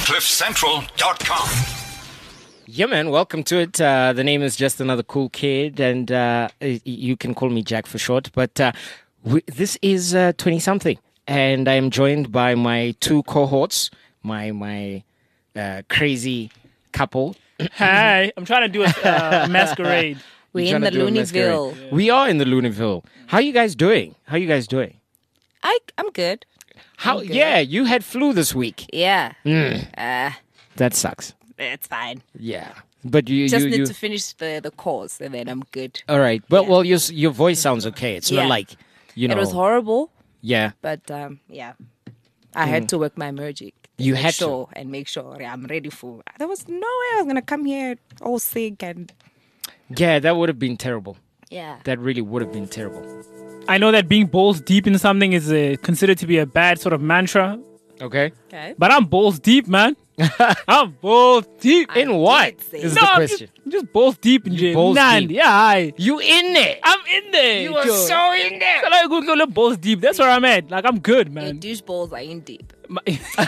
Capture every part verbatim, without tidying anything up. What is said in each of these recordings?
cliff central dot com. Yeah, man, welcome to it. Uh, the name is Just Another Cool Kid, and uh, you can call me Jack for short. But uh, we, this is uh, twenty-something, and I am joined by my two cohorts, my my uh, crazy couple. Hi, I'm trying to do a uh, masquerade. We're in the Looneyville. Yeah. We are in the Looneyville. How you guys doing? How you guys doing? I, I'm good. How? I'm good. Yeah, you had flu this week. Yeah. Mm. Uh, that sucks. it's fine. Yeah, but you Just you, need you... to finish the, the course and then I'm good. All right. Well, Yeah. well, your your voice sounds okay. It's Yeah. not like you know. It was horrible, Yeah. but um, yeah. I had to work my magic. You make had to. sure and make sure yeah, I'm ready for. There was no way I was gonna come here all sick and Yeah, that would have been terrible. yeah. That really would have been terrible. I know that being balls deep in something is uh, considered to be a bad sort of mantra, Okay. Okay. but I'm balls deep, man. I'm balls deep. I In what did say is no, the I'm question? just, just balls deep in jail. balls Nah, deep. Yeah, I, You in there? I'm in there. You are Joe. so in there. So like, go, go, look, balls deep. That's where I'm at. Like, I'm good, Your man. douche balls are in deep. My-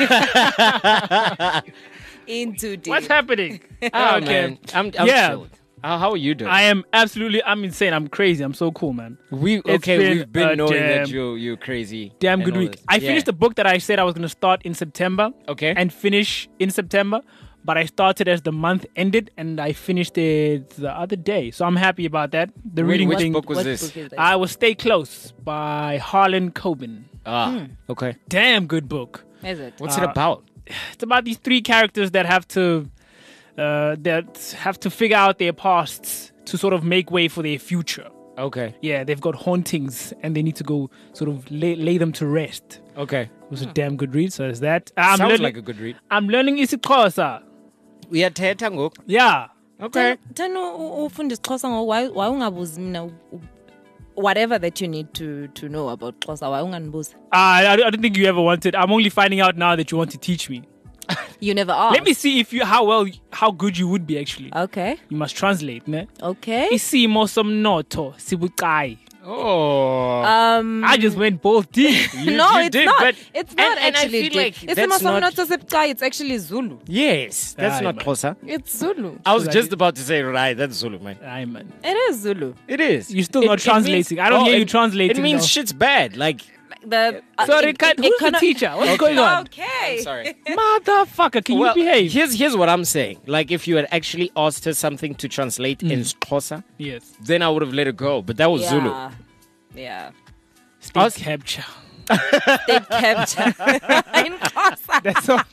In too deep. What's happening? Oh Okay. man, I'm, I'm Yeah. chilled. How, how are you doing? I am absolutely, I'm insane. I'm crazy. I'm so cool, man. we It's okay. been We've been a knowing damn- that you you crazy. Damn and good all week. this. I Yeah. finished the book that I said I was going to start in September. Okay. And finish in September. But I started as the month ended and I finished it the other day. So I'm happy about that. The Wait, reading which thing. book was What this? book is this? I will Stay Close by Harlan Coben. Ah, okay. Damn good book. Is it? What's Uh, it about? It's about these three characters that have to uh, that have to figure out their pasts to sort of make way for their future. Okay, Yeah, they've got hauntings and they need to go sort of lay, lay them to rest. okay. It was a damn good read. So there's that. I'm Sounds learning, like a good read. I'm learning isiXhosa. Uyathetha ngoku? Yeah. Okay. Then ufunda isiXhosa ngo why why ungabuzi mina u- whatever that you need to to know about Xhosa why unganibuza? I, I don't think you ever wanted. I'm only finding out now that you want to teach me. You never asked. Let me see if you how well how good you would be actually. Okay. You must translate, ne? Okay. Isimo somnotho sibucayi. Oh. Um I just went both deep. You- no, you it's did, not. but- It's not and- and I actually feel deep. like It's that's not not- Sepkai, it's actually Zulu. yes, that's Aye, not man. Xhosa. It's Zulu. I was So just that- about to say right. That's Zulu, man. Aye, man. It is Zulu. It is. You're still It- not it translating. means- I don't oh, hear you it- translating, It means though. shit's bad. Like, The uh, Sorry, it- cut. it- it Who's the cannot- teacher? What's going on? Okay. sorry. Motherfucker, can well, you behave? here's here's what I'm saying. Like, if you had actually asked her something to translate in Xhosa, Yes. then I would have let it go. But that was Yeah. Zulu. Yeah. State Us- capture. They kept in Xhosa. That's all.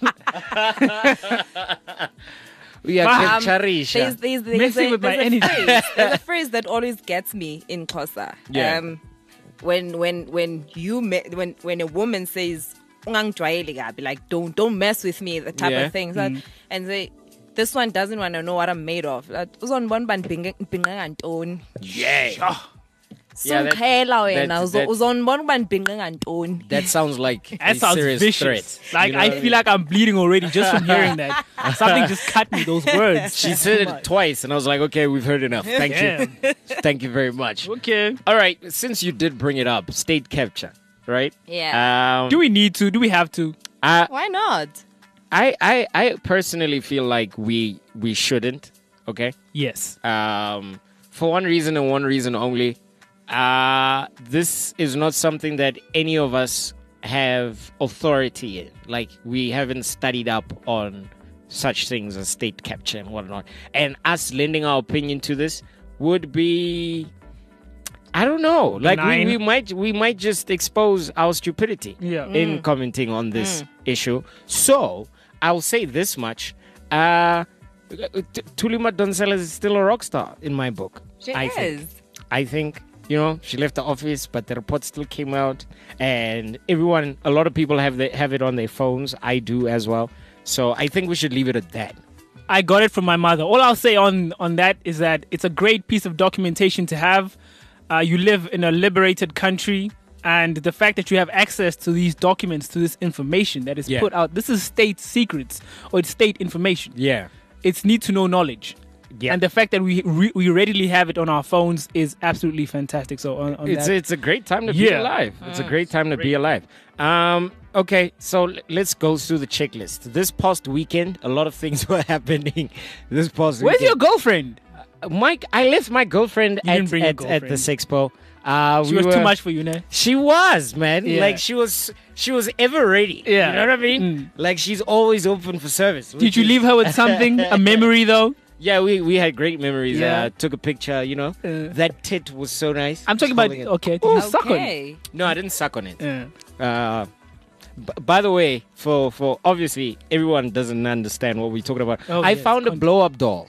We are Um, Charisha. There's, there's, there's, Messing a, with my there's, a energy. phrase, there's a phrase that always gets me in Xhosa. Yeah. Um, when when when you me- when when a woman says "Ungangijwayeli kabi," like don't don't mess with me, the type Yeah. of thing, so, and they. This one doesn't want to know what I'm made of. Like, uzonibona uba ndibhinqe- ndibhinqe ngantoni. Yeah. Yeah, that- Sumkhela wena, that- uzo- that- uzonibona uba ndibhinqe ngantoni. That sounds like a That sounds serious vicious. threat. Like You know I what feel mean? like I'm bleeding already just from hearing that. Something just cut me. Those words. She said it twice, and I was like, okay, we've heard enough. Thank you. Thank you very much. Okay. All right, since you did bring it up, state capture, right? Yeah. Um, Do we need to? Do we have to? I, Why not? I, I, I personally feel like we we shouldn't. Okay. Yes. Um, for one reason and one reason only. Uh, this is not something that any of us have authority in. Like, we haven't studied up on such things as state capture and whatnot. And us lending our opinion to this would be, I don't know. Like, we, Benign. we might we might just expose our stupidity Yeah. in commenting on this issue. So I'll say this much: uh, T- Tulima Doncelas is still a rock star in my book. She I is. think. I think, you know, she left the office, but the report still came out, and everyone, a lot of people have the, have it on their phones. I do as well. So I think we should leave it at that. I got it from my mother. All I'll say on on that is that it's a great piece of documentation to have. Uh, you live in a liberated country, and the fact that you have access to these documents, to this information that is Yeah. put out, this is state secrets or it's state information. Yeah. It's need to know knowledge. Yeah. And the fact that we re- we readily have it on our phones is absolutely fantastic. So on, on It's that, it's a great time to be Yeah. alive. It's a great time to be alive. Um, Okay, so l- let's go through the checklist. This past weekend, a lot of things were happening. This past Where's your weekend. girlfriend? Mike, I left my girlfriend You at, didn't bring your at, at the girlfriend. Sexpo. Uh, She we was were, too much for you, ne? She was, man. Yeah. Like she was she was ever ready. Yeah. You know what I mean? Mm. Like she's always open for service. Did which you is- leave her with something? A memory, though? Yeah, we, we had great memories. Yeah. Uh, took a picture, you know. Uh. That tit was so nice. I'm talking about... Holding it. Okay, did you suck on it? Okay. No, I didn't suck on it. Yeah. Uh, b- by the way, for, for obviously everyone doesn't understand what we're talking about. Oh, I yes, found a con- blow up doll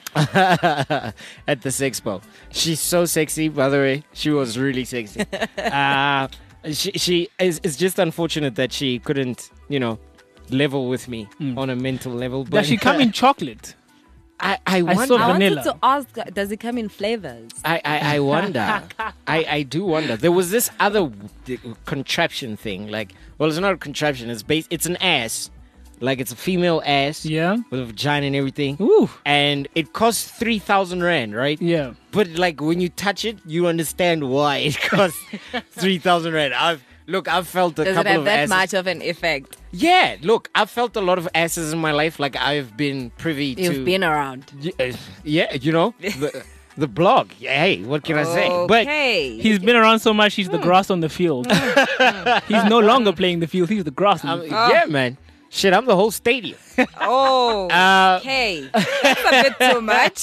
at the Sexpo. She's so sexy, by the way. She was really sexy. uh, she she is. It's just unfortunate that she couldn't, you know, level with me on a mental level. But Does she come in chocolate? I I I wonder. saw I Vanilla. wanted to ask, does it come in flavors? I, I, I wonder. I, I do wonder. There was this other w- contraption thing. Like, well, it's not a contraption. It's based. It's an ass. Like, it's a female ass. Yeah. With a vagina and everything. Ooh. And it costs three thousand rand, right? Yeah. But like when you touch it, you understand why it costs three thousand rand. I've look. I've felt a Does it couple have of that asses. much of an effect? Yeah. Look, I've felt a lot of asses in my life. Like I've been privy to. You've been around. Yeah, yeah, you know the, the blog. Yeah, hey, what can I say? But Okay. He's been around so much, he's the grass on the field. He's no longer playing the field, he's the grass on um, the field. yeah, man. Shit, I'm the whole stadium. Oh, Uh, okay. That's a bit too much.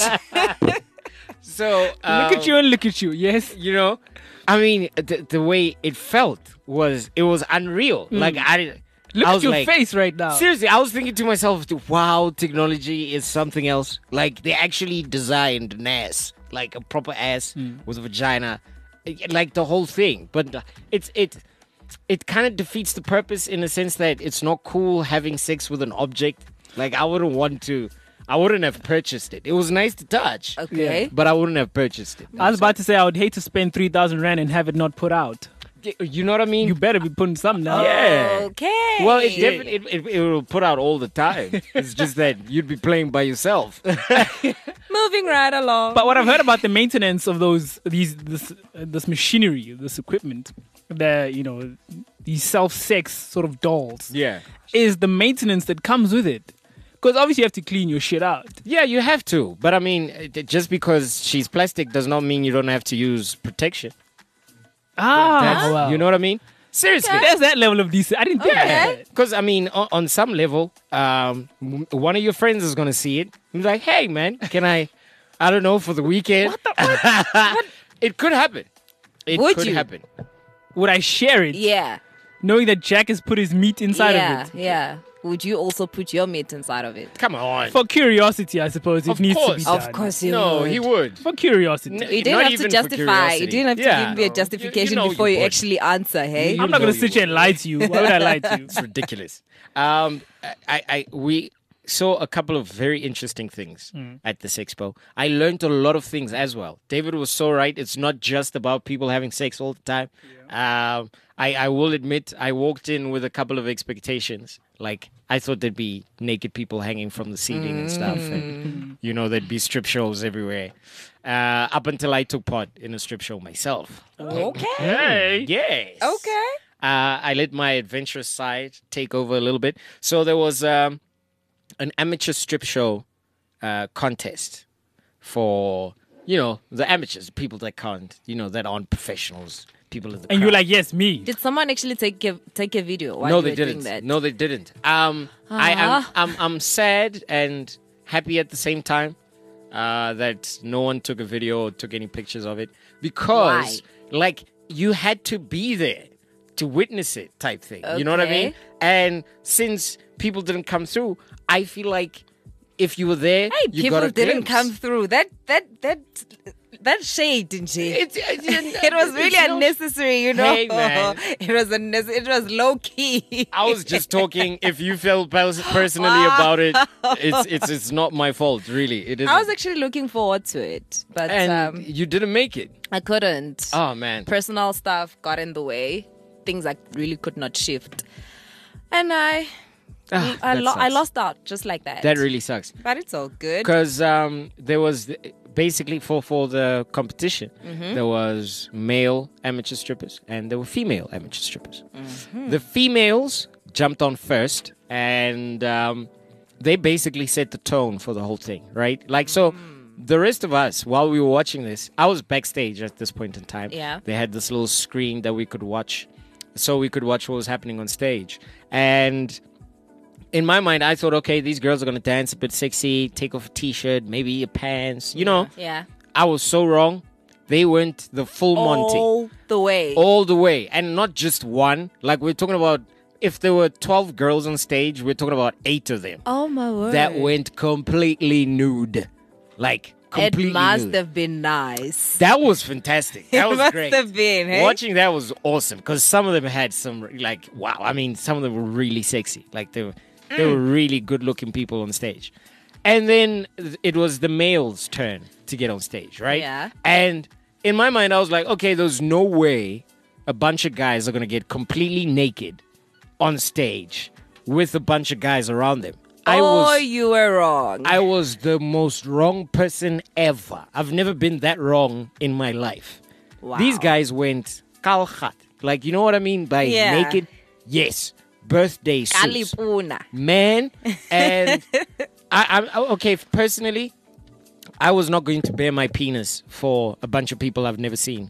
so uh, Look at you and look at you, yes. You know, I mean, the, the way it felt was it was unreal. Like I didn't. Look I at was your like, face right now. Seriously, I was thinking to myself, wow, technology is something else. Like, they actually designed an ass, like a proper ass with a vagina, like the whole thing. But it's it it kind of defeats the purpose in the sense that it's not cool having sex with an object. Like, I wouldn't want to, I wouldn't have purchased it. It was nice to touch, Okay. but I wouldn't have purchased it. I was about to say I would hate to spend three thousand rand and have it not put out. You know what I mean? You better be putting something down. Yeah. Okay. Well, it definitely it, it, it will put out all the time. It's just that you'd be playing by yourself. Moving right along. But what I've heard about the maintenance of those these this uh, this machinery, this equipment, the you know these self-sex sort of dolls, Yeah. is the maintenance that comes with it. Because obviously you have to clean your shit out. Yeah, you have to. But I mean, it- just because she's plastic does not mean you don't have to use protection. Ah, That's- wow. You know what I mean? Seriously. There's that level of decent. I didn't think Yeah, of that. because I mean, on, on some level, um, w- one of your friends is gonna see it. He's like, "Hey, man, can I? I don't know for the weekend." What the? It could happen. It Would could you? happen. Would I share it? yeah. Knowing that Jack has put his meat inside yeah. of it. Yeah. Would you also put your meat inside of it? Come on. For curiosity, I suppose it Of needs course. to be done. Of course you no, would. he would. For curiosity. No, You didn't Not have to even for justify. You curiosity. didn't have to Yeah. give me a You- justification you know before you you, would. actually answer, hey? You I'm not know going to you sit here and lie to you. Why would I lie to you? It's ridiculous. Um, I, I, we saw a couple of very interesting things at this expo. I learned a lot of things as well. David was so right. It's not just about people having sex all the time. Um, I, I will admit, I walked in with a couple of expectations. Like, I thought there'd be naked people hanging from the ceiling and stuff. And, you know, there'd be strip shows everywhere. Uh, up until I took part in a strip show myself. Okay. Hey. Yes. Okay. Uh, I let my adventurous side take over a little bit. So there was um, an amateur strip show uh, contest for, you know, the amateurs, people that can't, you know, that aren't professionals, people in the And you're crowd. like, yes, me. Did someone actually take a, take a video while no, you they were doing didn't. that? No, they didn't. Um, I am Ah. I'm, I'm sad and happy at the same time uh, that no one took a video or took any pictures of it because, like, you had to be there to witness it, type thing. You know what I Okay. mean? And since people didn't come through, I feel like if you were there, Hey, you people got a didn't glimpse. come through. That that that that shade, didn't she? It, it, It was really it's no- unnecessary, you know. Hey, man. It was unnecessary. It was low key. I was just talking. If you felt pers- personally about it, it's it's it's not my fault, really. It is. I was actually looking forward to it, but and um, you didn't make it. I couldn't. Oh man. Personal stuff got in the way. Things I really could not shift, and I Ah, I, that lo- I sucks. lost out just like that. That really sucks. but it's all good. Because um, there was the- basically for for the competition, Mm-hmm. there was male amateur strippers and there were female amateur strippers. Mm-hmm. The females jumped on first, and um, they basically set the tone for the whole thing, right? Like so. Mm. The rest of us, while we were watching this, I was backstage at this point in time. Yeah. They had this little screen that we could watch, so we could watch what was happening on stage. And in my mind, I thought, okay, these girls are going to dance a bit sexy, take off a t-shirt, maybe your pants, you know. Yeah. I was so wrong. They went the full Monty. All the way. All the way. And not just one. Like, we're talking about, if there were twelve girls on stage, we're talking about eight of them. Oh my word. That went completely nude. Like, completely It must nude. have been nice. That was fantastic. That It was must great. have been, hey? Watching that was awesome because some of them had some like wow. I mean, some of them were really sexy. Like they were, they Mm. were really good-looking people on stage. And then it was the males' turn to get on stage, right? Yeah. And in my mind, I was like, okay, there's no way a bunch of guys are gonna get completely naked on stage with a bunch of guys around them. I oh, was you were wrong. I was the most wrong person ever. I've never been that wrong in my life. Wow. These guys went kalhat. Like, you know what I mean by Yeah. naked? Yes. Birthday suits. Kalipuna. Man. And I, I'm okay, personally, I was not going to bare my penis for a bunch of people I've never seen.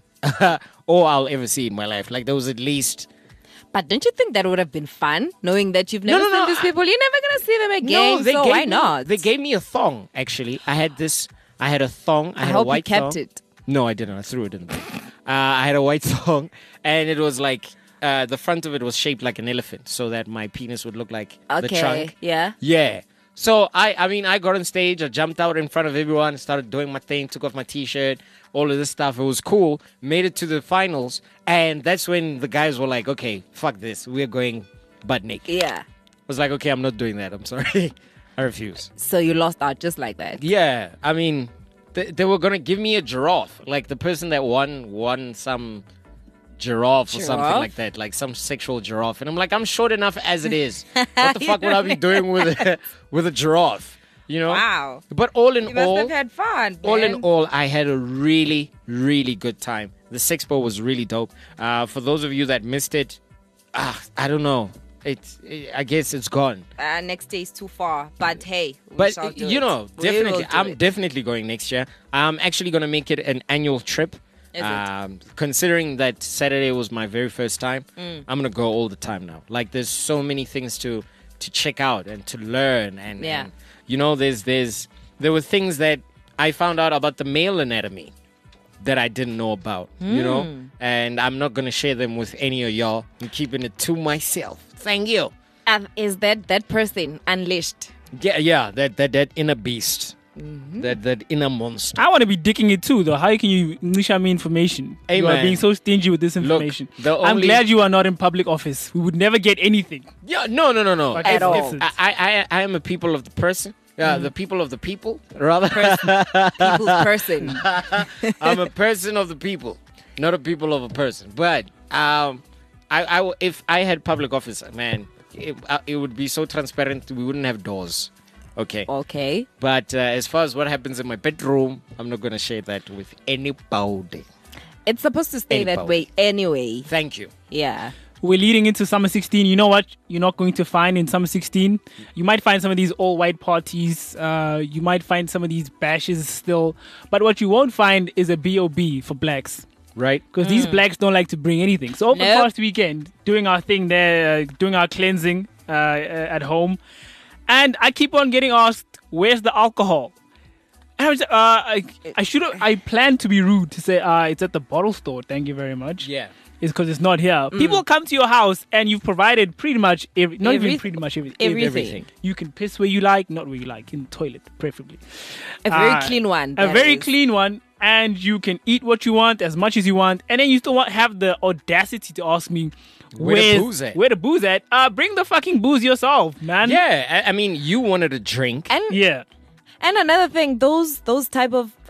or I'll ever see in my life. Like, there was at least... But don't you think that would have been fun, knowing that you've never no, seen no, these I- people? You're never gonna see them again. they so gave why me, not? They gave me a thong, actually. I had this... I had a thong. I, I had hope a white you kept thong. it. No, I didn't. I threw it in the bin. Uh, I had a white thong, and it was like uh, the front of it was shaped like an elephant, so that my penis would look like the Okay. trunk. Yeah. Yeah. So I, I mean, I got on stage. I jumped out in front of everyone, started doing my thing, took off my t-shirt, all of this stuff. It was cool. Made it to the finals, and that's when the guys were like, "Okay, fuck this. We're going butt naked." Yeah. I was like, "Okay, I'm not doing that. I'm sorry. I refuse." So you lost out just like that. Yeah, I mean, they, they were gonna give me a giraffe. Like the person that won won some giraffe, or something Giraffe? like that, like some sexual giraffe. And I'm like, I'm short enough as it is. What the fuck would I be doing with a, with a giraffe? You know? Wow. But all in You must all, have had fun. all in man. all, I had a really, really good time. The Sexpo was really dope. Uh, for those of you that missed it, ah, I don't know. It's, it, I guess it's gone. Uh, next day is too far, but hey, we But shall do you it. know, We will definitely, do I'm it. definitely going next year. I'm actually going to make it an annual trip. Is it? Um, considering that Saturday was my very first time, Mm. I'm gonna go all the time now. Like, there's so many things to to check out and to learn, and, Yeah. and you know, there's there's there were things that I found out about the male anatomy that I didn't know about. You know, Mm. and I'm not gonna share them with any of y'all. I'm keeping it to myself. Thank you. Um, is that that person unleashed? Yeah, yeah, that that that inner beast, Mm-hmm. that that inner monster. I want to be dicking it too, though. How can you nisha me information? Hey, you are man. being so stingy with this information. the I'm only- glad you are not in public office. We would never get anything. Yeah, no, no, no, no. But At it's- all. it's- I, I, I am a people of the person. Yeah, the people of the people, rather. People's person. I'm a person of the people, not a people of a person. But um, I, I w- if I had public office, man, it, uh, it would be so transparent. We wouldn't have doors. Okay. Okay. But uh, as far as what happens in my bedroom, I'm not going to share that with anybody. It's supposed to stay Any that power. way anyway. Thank you. Yeah. We're leading into Summer sixteen. You know what you're not going to find in Summer sixteen? You might find some of these all-white parties. Uh, you might find some of these bashes still. But what you won't find is a B O B for blacks. Right? Because these blacks don't like to bring anything. So over the Nope. past weekend, doing our thing there, uh, doing our cleansing uh, uh, at home. And I keep on getting asked, where's the alcohol? And I was, uh, I, I should have, I planned to be rude to say, uh, it's at the bottle store. Thank you very much. Yeah. It's because it's not here. People come to your house and you've provided pretty much every, not even Everyth- pretty much every, everything. everything. You can piss where you like, not where you like, in the toilet, preferably. A very Uh, clean one. A that very is. clean one, and you can eat what you want as much as you want, and then you still want, have the audacity to ask me Where the where's- booze at? Where the booze at? Uh, bring the fucking booze yourself, man. Yeah. I, I mean, you wanted a drink. And Yeah. and another thing, those those type of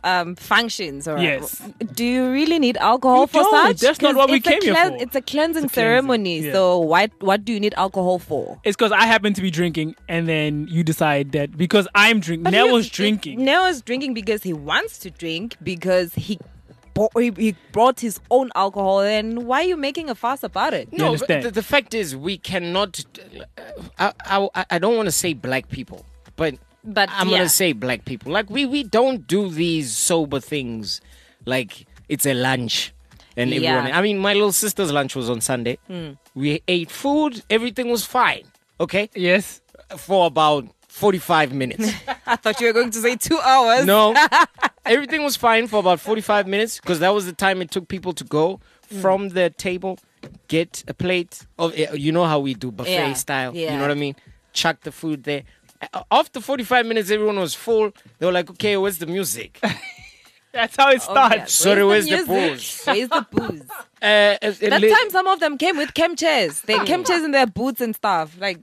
um, functions, or Yes. do you really need alcohol You for don't. such? That's not 'Cause what we it's a came here clean- for. It's a cleansing It's a cleansing, ceremony. yeah. So why what do you need alcohol for? It's because I happen to be drinking, and then you decide that because I'm drinking, Nell you- was drinking. Nell was drinking because he wants to drink, because he, bo- he he brought his own alcohol. And why are you making a fuss about it? You No, but understand? the, the fact is, we cannot. I, I, I don't want to say black people, but But I'm yeah. gonna say black people. Like we, we don't do these sober things. Like it's a lunch, and Yeah. everyone. I mean, my little sister's lunch was on Sunday. We ate food. Everything was fine. Okay, Yes. for about forty-five minutes. I thought you were going to say two hours. No, everything was fine for about forty-five minutes because that was the time it took people to go from the table, get a plate of, you know how we do buffet Yeah, style. You yeah. know what I mean? Chuck the food there. A- After forty-five minutes, everyone was full. They were like, okay, where's the music? That's how it Oh, starts. yeah. Sorry, where's the music? booze? Where's the booze? Uh, uh, uh, That li- time, some of them came with chem chairs. They chem chairs in their boots and stuff. Like,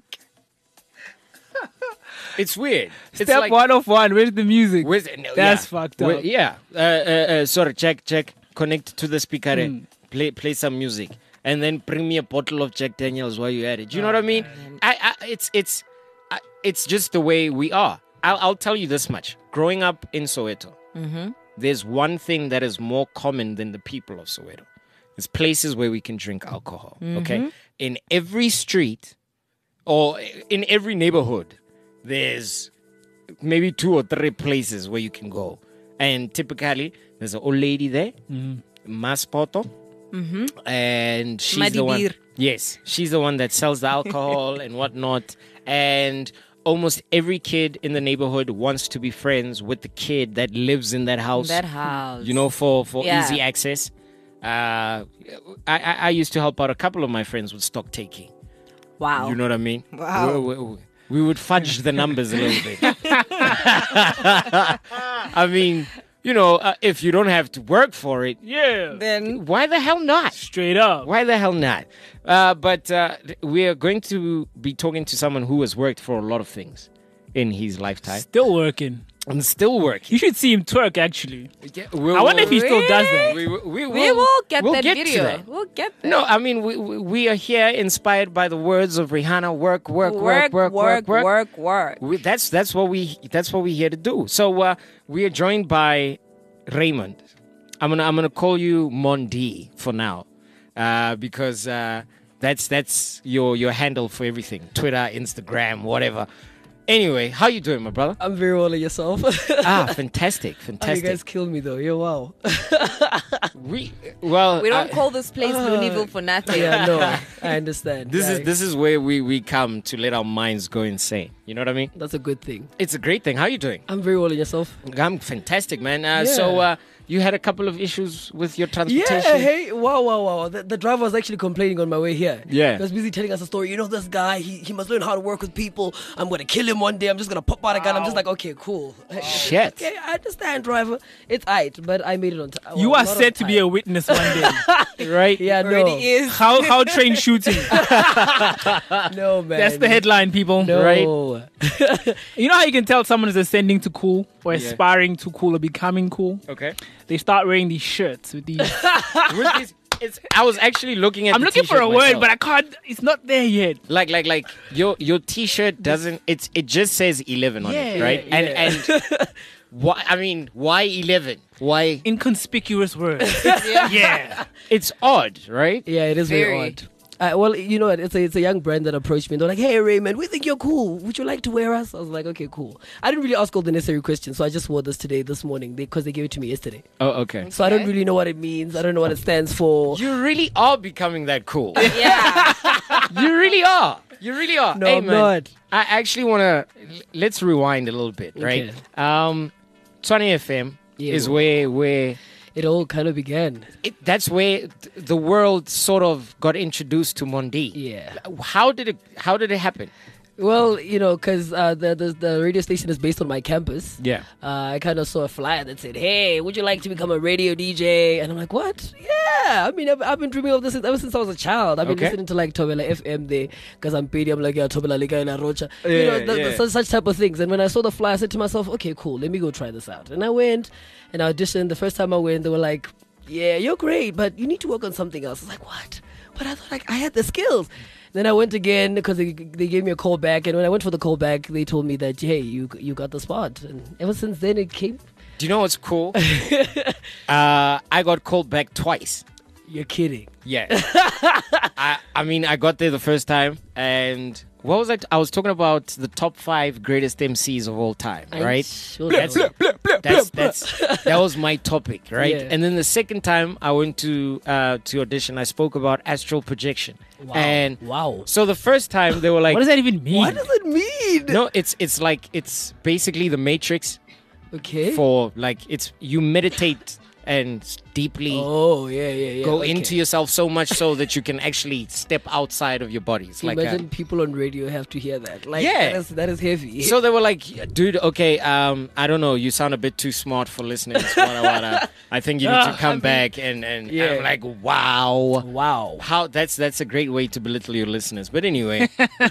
It's weird. It's Step like, one of one. Where's the music? Where's it? No, That's yeah. fucked Where- up. yeah. Uh, uh, uh, sorry, check, check. Connect to the speaker. Hmm. and Play, play some music, and then bring me a bottle of Jack Daniels while you're at it. You know what I mean? I, I, it's, it's, I, it's just the way we are. I'll, I'll tell you this much. Growing up in Soweto, there's one thing that is more common than the people of Soweto. It's places where we can drink alcohol. Okay, in every street, or in every neighborhood, there's maybe two or three places where you can go. And typically, there's an old lady there, Maspoto, and she's the one. Madibir. Yes, she's the one that sells the alcohol and whatnot. And almost every kid in the neighborhood wants to be friends with the kid that lives in that house. that house. You know, for for Yeah. easy access. Uh, I, I I used to help out a couple of my friends with stock taking. Wow. You know what I mean? Wow. We, we- we would fudge the numbers a little bit. I mean, you know, uh, if you don't have to work for it, Yeah. Then why the hell not? Straight up. Why the hell not? Uh, but uh, we are going to be talking to someone who has worked for a lot of things in his lifetime Still working. and still working. You should see him twerk, actually. Yeah, we'll- I wonder if he still does that. we, we, we will get we'll that get to video. that. We'll get that. No, I mean we we we are here inspired by the words of Rihanna. Work, work, work, work, work, work, work. work, work. We, that's that's what we that's what we're here to do. So uh, we are joined by Raymond. I'm gonna I'm gonna call you Mondi for now, uh, because uh, that's that's your your handle for everything: Twitter, Instagram, whatever. Anyway, how you doing, my brother? I'm very well, and yourself. Ah, fantastic, Oh, you fantastic. guys killed me though. Yeah, wow. we well, We don't uh, call this place Looneyville for nothing. yeah, no, I understand. this is Like, this is where we we come to let our minds go insane. You know what I mean? That's a good thing. It's a great thing. How you doing? I'm very well, and yourself. I'm fantastic, man. Uh, Yeah. So uh, you had a couple of issues with your Yeah, transportation. hey, wow, wow, wow. The, the driver was actually complaining on my way here. Yeah. He was busy telling us a story. You know, this guy, he, he must learn how to work with people. I'm going to kill him one day. I'm just going to pop out a gun. I'm just like, okay, cool. Shit. Okay, I understand, driver. It's aight, but I made it on time. You are set to be a witness one day. Right? Yeah, no. Already is. How how train shooting? No, man. That's the headline, people. No. Right. You know how you can tell someone is ascending to cool or Yeah. aspiring to cool or becoming cool? Okay. They start wearing these shirts with these. With this- it's, I was actually looking at. I'm the looking for t-shirt a word, myself. but I can't. It's not there yet. like, like, like your your T-shirt doesn't. It's it just says eleven on it, Yeah, right? yeah. And and why? I mean, why eleven? Why? Inconspicuous words. yeah. It's odd, right? Yeah, it is very, Very. odd. Uh, well, you know what? It's a, it's a young brand that approached me. And they're like, hey, Raymond, we think you're cool. Would you like to wear us? I was like, okay, cool. I didn't really ask all the necessary questions, so I just wore this today, this morning, because they, gave it to me yesterday. Oh, okay. So I don't Okay. really know what it means. I don't know what it stands for. You really are becoming that cool. Yeah. You really are. You really are. No, hey, I'm man, not. I actually want to. Let's rewind a little bit, right? Okay. Um, Tshwane F M Yeah. is where where It all kind of began. it, that's where th- the world sort of got introduced to Mondi. Yeah. How did it How did it happen? Well, you know, because uh, the, the the radio station is based on my campus. Yeah. Uh, I kind of saw a flyer that said, "Hey, would you like to become a radio D J?" And I'm like, "What? Yeah." I mean, I've, I've been dreaming of this since, ever since I was a child. I've been Okay. listening to like Tobela F M there because I'm paid. I'm like, yeah, Tobela Liga La Rocha. you Yeah, know, the, yeah. the, such, such type of things. And when I saw the flyer, I said to myself, "Okay, cool. Let me go try this out." And I went and I auditioned. The first time I went, they were like, "Yeah, you're great, but you need to work on something else." I was like, "What?" But I thought like I had the skills. Then I went again because they, they gave me a call back, and when I went for the call back, they told me that, hey, you you got the spot, and ever since then it came. Do you know what's cool? uh, I got called back twice. You're kidding. Yeah. I, I mean, I got there the first time, and what was I? T- I was talking about the top five greatest M Cs of all time, right? Sure That's, don't. that's, that's, that was my topic, right? Yeah. And then the second time I went to uh, to audition, I spoke about astral projection. Wow. And Wow. so the first time they were like, What does that even mean? What does it mean? no, it's it's like it's basically the Matrix Okay. for like it's you meditate and deeply oh yeah yeah yeah. go okay. into yourself so much so that you can actually step outside of your body. It's like Imagine a, people on radio have to hear that. Like, Yeah. that is, that is heavy. so they were like, dude, okay, um, I don't know, you sound a bit too smart for listening. Wada, wada. I think you need to Ah, come I mean, back and and yeah. I'm like, wow. wow. How that's that's a great way to belittle your listeners. But anyway.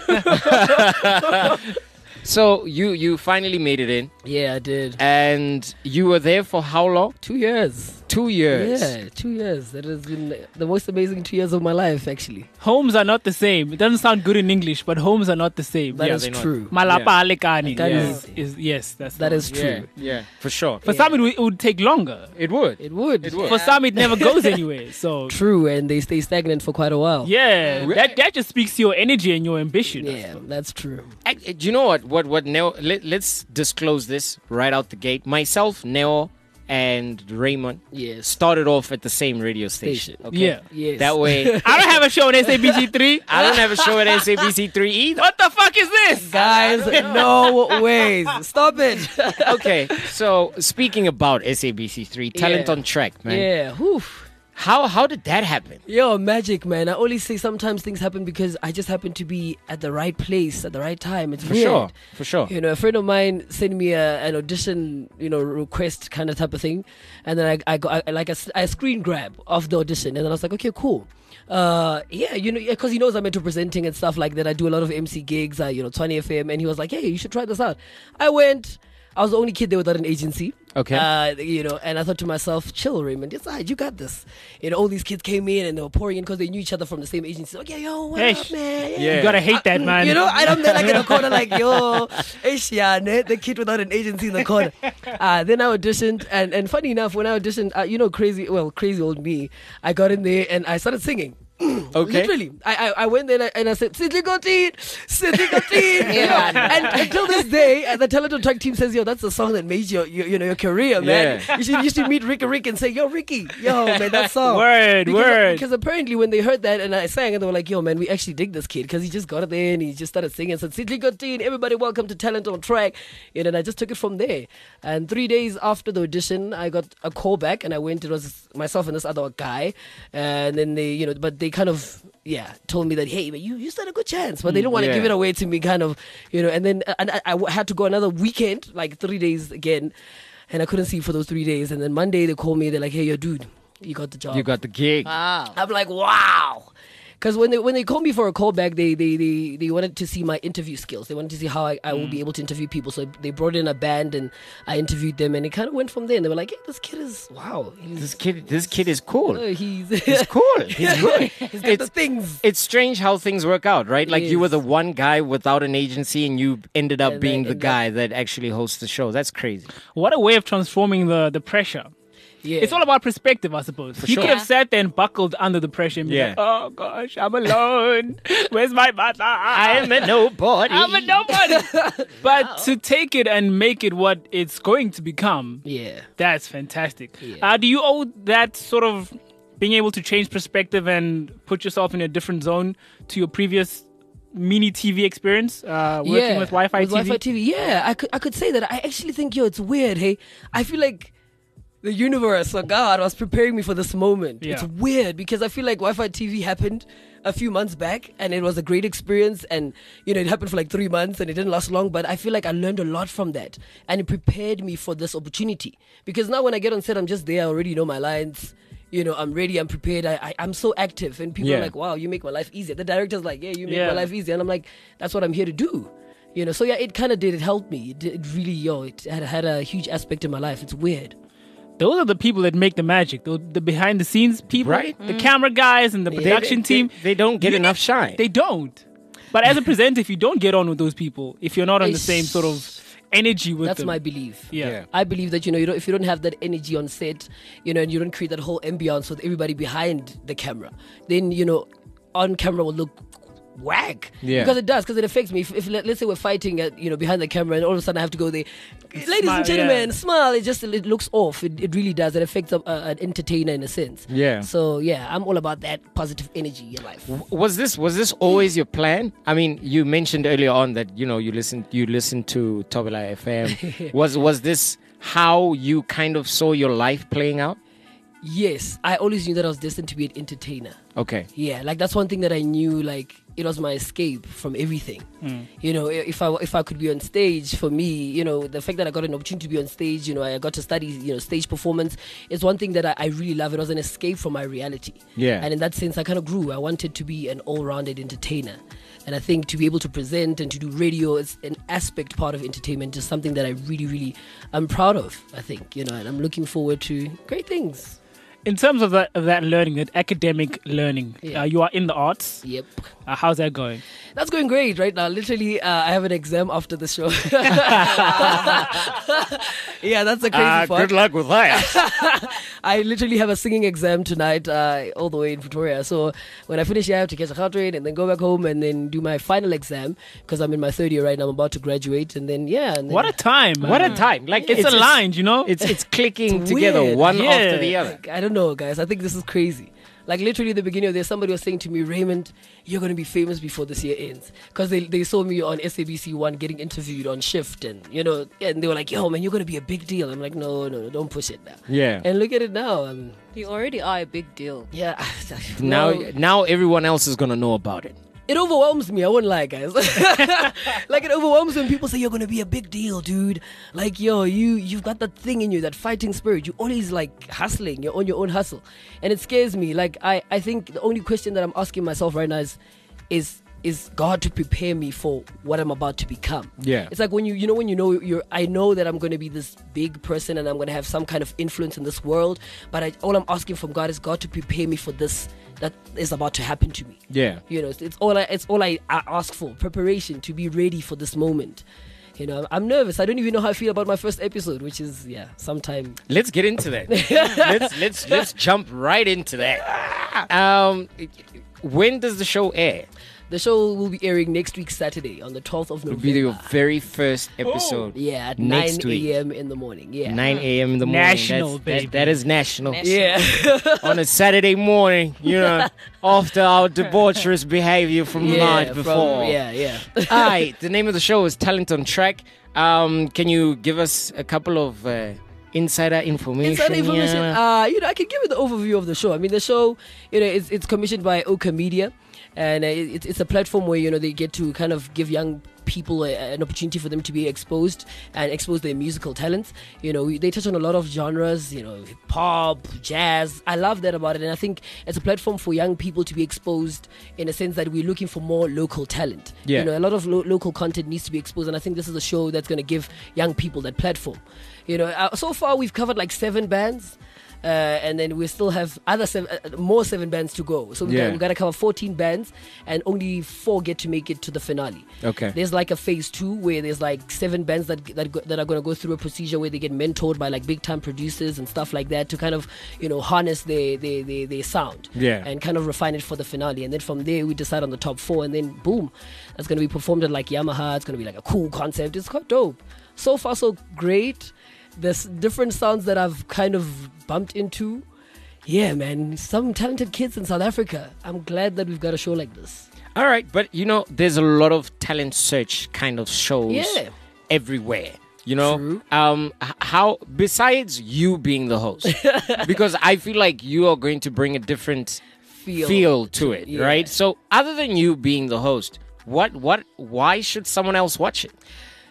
So you you finally made it in, Yeah, I did. and you were there for how long? Two years. Two years. Yeah, two years. That has been the most amazing two years of my life, actually. Homes are not the same. It doesn't sound good in English, but homes are not the same. That Yeah, is they're not. true. Malapa alekani That is, is- is yes, that's That the is one. true. Yeah, yeah, for sure. For some, it would, it would take longer. It would. It would. It would. For some, it never goes anywhere. So True, and they stay stagnant for quite a while. yeah, Really? that that just speaks to your energy and your ambition. Yeah, that's true. I, do you know what? What? What? Neo, let, let's disclose this right out the gate. Myself, Neo, and Raymond Yes. started off at the same radio station. Station. Okay? Yeah. Yes. That way, I don't have a show on S A B C three. I don't have a show at S A B C three either. What the fuck is this? Guys, no ways. Stop it. Okay, so speaking about S A B C three, Talent Yeah. on Track, man. Yeah. Whew. How how did that happen? Yo, magic, man. I only say sometimes things happen because I just happen to be at the right place at the right time. It's For weird. sure, for sure. You know, a friend of mine sent me a, an audition, you know, request kind of type of thing, and then I, I, go, I like a, a screen grab of the audition, and then I was like, okay, cool. Uh, yeah, you know, because he knows I'm into presenting and stuff like that. I do a lot of M C gigs, uh, you know, twenty F M, and he was like, hey, you should try this out. I went. I was the only kid there without an agency. Okay. Uh, you know, and I thought to myself, chill, Raymond. It's all right, you got this. You know, all these kids came in and they were pouring in because they knew each other from the same agency. Like, yeah, yo, what Hey, up, man? yeah. You gotta hate that, man. You know, and I'm there like in the corner, like, yo, ish, yeah, ne, the kid without an agency in the corner. Uh, then I auditioned, and, and funny enough, when I auditioned, uh, you know, crazy, well, crazy old me, I got in there and I started singing. Okay. Literally, I, I I went there and I, and I said, Sidley Gotin, Sidley Gotin. Yeah. And until this day, uh, the Talent on Track team says, yo, that's the song that made your, your you know, your career, man. Yeah. You should, you should meet Ricky Rick and say, yo, Ricky, yo, man, that song. Word, because, word. Because apparently when they heard that and I sang, and they were like, yo, man, we actually dig this kid because he just got it there and he just started singing. So Sidley Gotin, everybody welcome to Talent on Track. You know, and I just took it from there. And three days after the audition, I got a call back and I went, it was myself and this other guy. And then they, you know, but they kind of, yeah, told me that, hey, but you, you stood a good chance, but they don't want to Yeah. give it away to me, kind of, you know. And then uh, and I, I w- had to go another weekend, like three days again, and I couldn't see for those three days. And then Monday they called me, they're like, hey, yo, dude, you got the job. You got the gig. Wow. I'm like, wow. Because when they when they called me for a callback, they, they they they wanted to see my interview skills. They wanted to see how I, I will be able to interview people. So they brought in a band and I interviewed them, and it kind of went from there. And they were like, hey, this kid is wow. He's, This kid, this kid is cool. uh, he's He's cool. He's good. he's got the things. It's strange how things work out, right? Like you were the Yes. one guy without an agency, and you ended up And being I- the and guy that actually hosts the show. That's crazy. What a way of transforming the, the pressure. Yeah. It's all about perspective, I suppose. you sure. could have sat there and buckled under the pressure and be Yeah. like, oh gosh, I'm alone. Where's my mother? I'm a nobody. I'm a nobody. But to take it and make it what it's going to become, Yeah. that's fantastic. Yeah. Uh, do you owe that sort of being able to change perspective and put yourself in a different zone to your previous mini T V experience, uh, working yeah. with Wi-Fi with T V? Wi-Fi T V. Yeah, I could I could say that. I actually think, yo, it's weird. Hey, I feel like the universe or God was preparing me for this moment. Yeah. It's weird because I feel like Wi-Fi T V happened a few months back and it was a great experience, and you know it happened for like three months and it didn't last long, but I feel like I learned a lot from that and it prepared me for this opportunity, because now when I get on set I'm just there, I already know my lines. You know, I'm ready, I'm prepared, I, I, I'm so active. And people Yeah. are like, wow, you make my life easier. The director's like, yeah, you make Yeah. my life easier. And I'm like, that's what I'm here to do. You know, so yeah, it kind of did. It helped me. It, did- it really, yo, it had, had a huge aspect in my life. It's weird. Those are the people that make the magic. The, the behind the scenes people, Right. the camera guys and the production They- team. They, they don't get You enough need- shine. They don't. But as a presenter, if you don't get on with those people, if you're not on the Ish. same sort of energy with That's them, my belief. yeah. Yeah. I believe that, you know, you don't, if you don't have that energy on set, you know, and you don't create that whole ambience with everybody behind the camera, then, you know, on camera will look whack. Yeah. Because it does, because it affects me. If, if let- let's say we're fighting at, you know, behind the camera and all of a sudden I have to go there, ladies Smile, and gentlemen, yeah. smile. It just, it looks off. It, it really does. It affects a, a, an entertainer in a sense. Yeah. So yeah, I'm all about that positive energy in life. Was this was this always your plan? I mean, you mentioned earlier on that you know you listen you listen to Tobela F M. was was this how you kind of saw your life playing out? Yes, I always knew that I was destined to be an entertainer. Okay. Yeah, like that's one thing that I knew. Like it was my escape from everything. You know, if I if I could be on stage, for me, you know, the fact that I got an opportunity to be on stage, you know, I got to study, you know, stage performance is one thing that I, I really love. It was an escape from my reality. Yeah. And in that sense, I kind of grew. I wanted to be an all-rounded entertainer, and I think to be able to present and to do radio is an aspect part of entertainment, just something that I really, really am proud of. I think, you know, and I'm looking forward to great things. In terms of that, of that learning, that academic learning, Yeah. uh, you are in the arts. Yep. Uh, how's that going? That's going great right now. Literally, uh, I have an exam after the show. Yeah, that's the crazy Uh, part. good luck with that. I literally have a singing exam tonight, uh, all the way in Pretoria. So when I finish here, I have to catch a car train and then go back home and then do my final exam because I'm in my third year right now. I'm about to graduate, and then yeah. And then What a time! what man. a time! Like It's, aligned, you know. It's it's clicking It's together weird. one Yeah. after the other. Like, I don't know, guys. I think this is crazy. Like literally, at the beginning of this, somebody was saying to me, Raymond, you're going to be famous before this year ends. Because they, they saw me on S A B C One getting interviewed on Shift. And, you know, and they were like, yo, man, you're going to be a big deal. I'm like, no, no, no, don't push it now. Yeah. And look at it now. I'm, You already are a big deal. yeah. Now no. now everyone else is gonna know about it. It overwhelms me. I wouldn't lie, guys. Like it overwhelms when people say you're gonna be a big deal, dude. Like yo, you you've got that thing in you, that fighting spirit. You always like hustling. You're on your own hustle, and it scares me. Like I, I think the only question that I'm asking myself right now is, is is God to prepare me for what I'm about to become. Yeah. It's like when you you know when you know you're I know that I'm going to be this big person and I'm going to have some kind of influence in this world, but I, all I'm asking from God is God to prepare me for this that is about to happen to me. Yeah. You know, it's, it's all I, it's all I, I ask for, preparation to be ready for this moment. You know, I'm nervous. I don't even know how I feel about my first episode, which is yeah, sometime. Let's get into that. let's let's let's jump right into that. Um, when does the show air? The show will be airing next week Saturday on the twelfth of It'll be your November. very first episode. Yeah, at next nine week. a.m. in the morning. Yeah. nine a.m. in the morning. National, That's- baby. That, that is national. National. Yeah. On a Saturday morning, you know, after our debaucherous behavior from the yeah, night from- before. yeah, yeah. All right. The name of the show is Talent on Track. Um, can you give us a couple of uh, insider information? Inside information. Yeah? Uh, you know, I can give you the overview of the show. I mean, the show, you know, it's, it's commissioned by Oka Media, and uh, it, it's a platform where you know they get to kind of give young people a, an opportunity for them to be exposed and expose their musical talents. You know, we, they touch on a lot of genres. You know, pop, jazz. I love that about it, and I think it's a platform for young people to be exposed in a sense that we're looking for more local talent. Yeah. You know, a lot of lo- local content needs to be exposed, and I think this is a show that's going to give young people that platform. You know, uh, so far we've covered like seven bands. Uh, and then we still have other seven, uh, more seven bands to go. So we've, Yeah. got, we've got to cover fourteen bands, and only four get to make it to the finale. Okay. There's like a phase two where there's like seven bands that that, go, that are going to go through a procedure where they get mentored by like big time producers and stuff like that to kind of you know harness their their their, their sound. Yeah. And kind of refine it for the finale. And then from there we decide on the top four, and then boom, that's going to be performed at like Yamaha. It's going to be like a cool concept. It's quite dope. So far so great. There's different sounds that I've kind of bumped into. Yeah, man, some talented kids in South Africa. I'm glad that we've got a show like this. All right, but you know, there's a lot of talent search kind of shows Yeah. everywhere. You know, True. um, h- how besides you being the host, because I feel like you are going to bring a different Feel. feel to it, Yeah. right? So, other than you being the host, what, what, why should someone else watch it?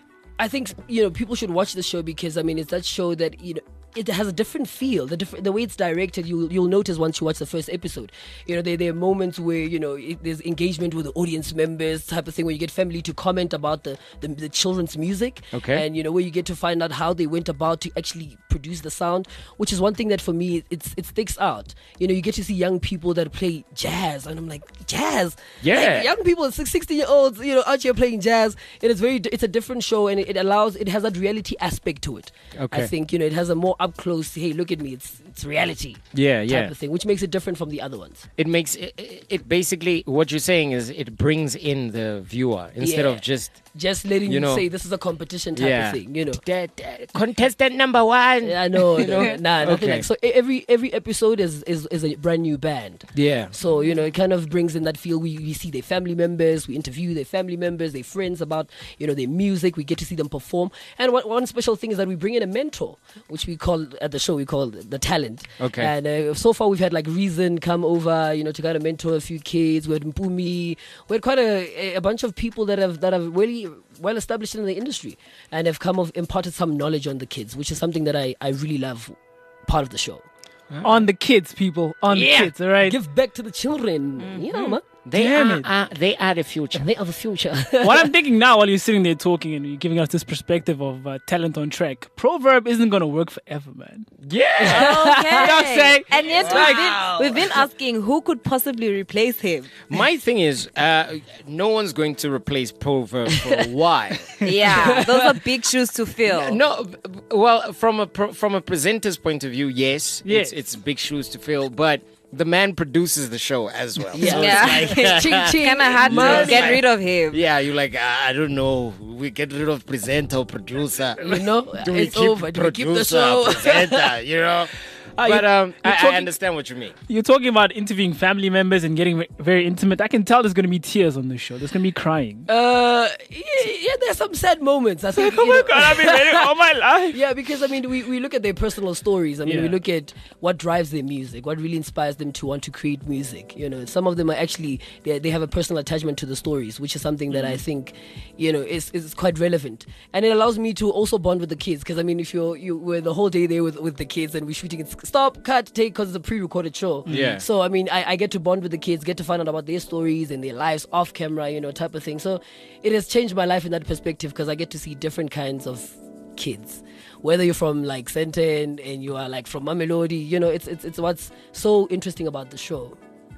I think you know people should watch the show because I mean it's that show that you know it has a different feel. The different the way it's directed, you'll you'll notice once you watch the first episode. You know there there are moments where you know it, there's engagement with the audience members type of thing where you get family to comment about the, the the children's music. Okay. And you know where you get to find out how they went about to actually produce the sound, which is one thing that for me it's it sticks out. You know you get to see young people that play jazz, and I'm like jazz. Yeah. Like, young people, sixteen year olds, you know, out here playing jazz. It is very, it's a different show, and it, it allows, it has that reality aspect to it. Okay. I think you know, it has a more up close. Hey, look at me, it's it's reality. Yeah, type yeah. of thing, which makes it different from the other ones. It makes it, it it basically what you're saying is it brings in the viewer instead Yeah. of just Just letting You you, know. say this is a competition type Yeah. of thing. You know. that, that contestant number one. Yeah, I know, you know, nah, nothing Okay. like so. e- Every every episode is, is is a brand new band. Yeah. So, you know, it kind of brings in that feel. We, we see their family members, we interview their family members, their friends about, you know, their music. We get to see them perform. And one, one special thing is that we bring in a mentor, which we call, at the show, we call the talent. Okay. And uh, so far we've had like Reason come over, you know, to kind of mentor a few kids. We had Mpumi. We had quite a, a bunch of people that have, that have really well established in the industry and have come of imparted some knowledge on the kids, which is something that I, I really love part of the show. On the kids, people. On Yeah. the kids, all right? Give back to the children. You know, man. They Damn are, it. uh, they are the future. They are the future. What I'm thinking now while you're sitting there talking and you're giving us this perspective of uh, talent on track, Proverb isn't going to work forever, man. Yeah. Okay. I'm saying? And yet Wow. we've, been, we've been asking who could possibly replace him. My thing is, uh, no one's going to replace Proverb for a while. Yeah, those are big shoes to fill. No, b- b- well, from a pro- from a presenter's point of view, yes, Yes. It's, it's big shoes to fill, but the man produces the show as well. Yeah. So it's Yeah. like- Ching, ching. Kind of hard Money. to get rid of him. yeah, you're like, ah, I don't know. We get rid of presenter or producer. You know, Do we it's keep over. Do we keep the producer, show? presenter, you know? Uh, But you- um, you're I, talking- I understand what you mean. You're talking about interviewing family members and getting ve- very intimate. I can tell there's going to be tears on this show. There's going to be crying. Uh, yeah, yeah, there's some sad moments. I think. Oh you my know. God, I've been waiting all my life. Yeah, because I mean, we, we look at their personal stories. I mean, Yeah. we look at what drives their music, what really inspires them to want to create music. You know, some of them are actually they, they have a personal attachment to the stories, which is something that I think, you know, is is quite relevant, and it allows me to also bond with the kids. Because I mean, if you're you were the whole day there with with the kids and we're shooting, it's stop, cut, take, because it's a pre-recorded show. Yeah. So I mean, I, I get to bond with the kids, get to find out about their stories and their lives off camera, you know, type of thing. So it has changed my life in that perspective because I get to see different kinds of kids, whether you're from like Senten and you are like from Mamelodi, you know, it's it's it's what's so interesting about the show.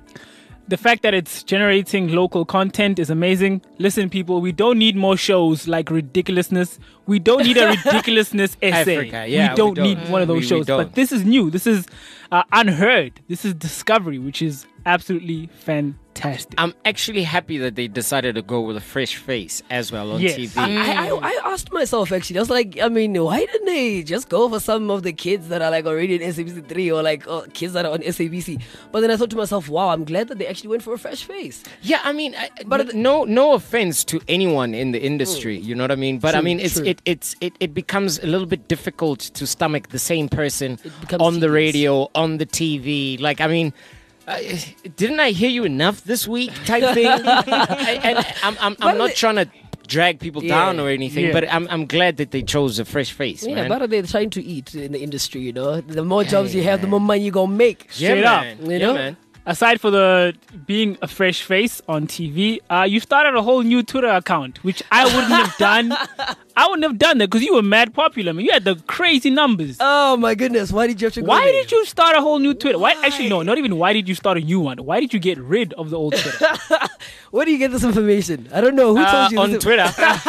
The fact that it's generating local content is amazing. Listen, people, we don't need more shows like Ridiculousness. We don't need a Ridiculousness essay. Africa, yeah, we, don't we don't. need one of those We- we shows. don't. But this is new. This is uh, unheard. This is discovery, which is absolutely fantastic. I'm actually happy that they decided to go with a fresh face as well on Yes. T V. I, I I asked myself actually, I was like, I mean, why didn't they just go for some of the kids that are like already in S A B C three or like oh, kids that are on S A B C? But then I thought to myself, wow, I'm glad that they actually went for a fresh face. Yeah, I mean, I, But- but no, no offense to anyone in the industry, you know what I mean. But I True, mean, it's true. it it's it, it becomes a little bit difficult to stomach the same person It becomes on the tedious. radio, on the T V. Like, I mean. Uh, didn't I hear you enough this week? Type thing. I, and I'm, I'm, I'm not they- trying to drag people Yeah. down or anything, Yeah. but I'm, I'm glad that they chose a fresh face. Yeah, man. but they're trying to eat in the industry, you know. The more jobs you have, the more money you're gonna make. yeah, Straight up, man. you yeah, know? man. Aside for the being a fresh face on T V, uh, you started a whole new Twitter account, which I wouldn't have done. I wouldn't have done that because you were mad popular. Man, you had the crazy numbers. Oh my goodness, why did you have to go Why there? did you start a whole new Twitter? Why? Actually, no, not even why did you start a new one? Why did you get rid of the old Twitter? Where do you get this information? I don't know. Who Uh, told you on this? Twitter.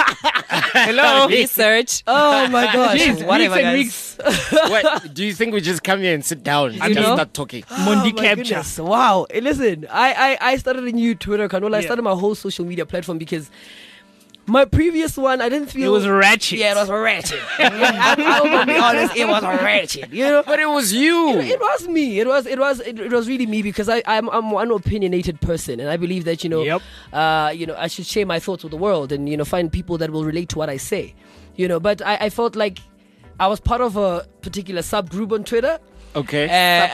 Hello. Research. Oh my gosh. Jeez, Whatever, weeks and guys. weeks. What, do you think we just come here and sit down and You just know? start talking? Mundi Oh my capture. goodness. Wow. Hey, listen, I, I, I started a new Twitter account. Well, I Yeah. started my whole social media platform because my previous one, I didn't feel... It was ratchet. Yeah, it was ratchet. I'm gonna be honest, it was ratchet. You know? But it was you. It was me. It was. It was. It, it was really me because I, I'm. I'm one opinionated person, and I believe that you know. Yep. Uh, you know, I should share my thoughts with the world, and you know, find people that will relate to what I say. you know. But I, I felt like I was part of a particular subgroup on Twitter. Okay. Uh,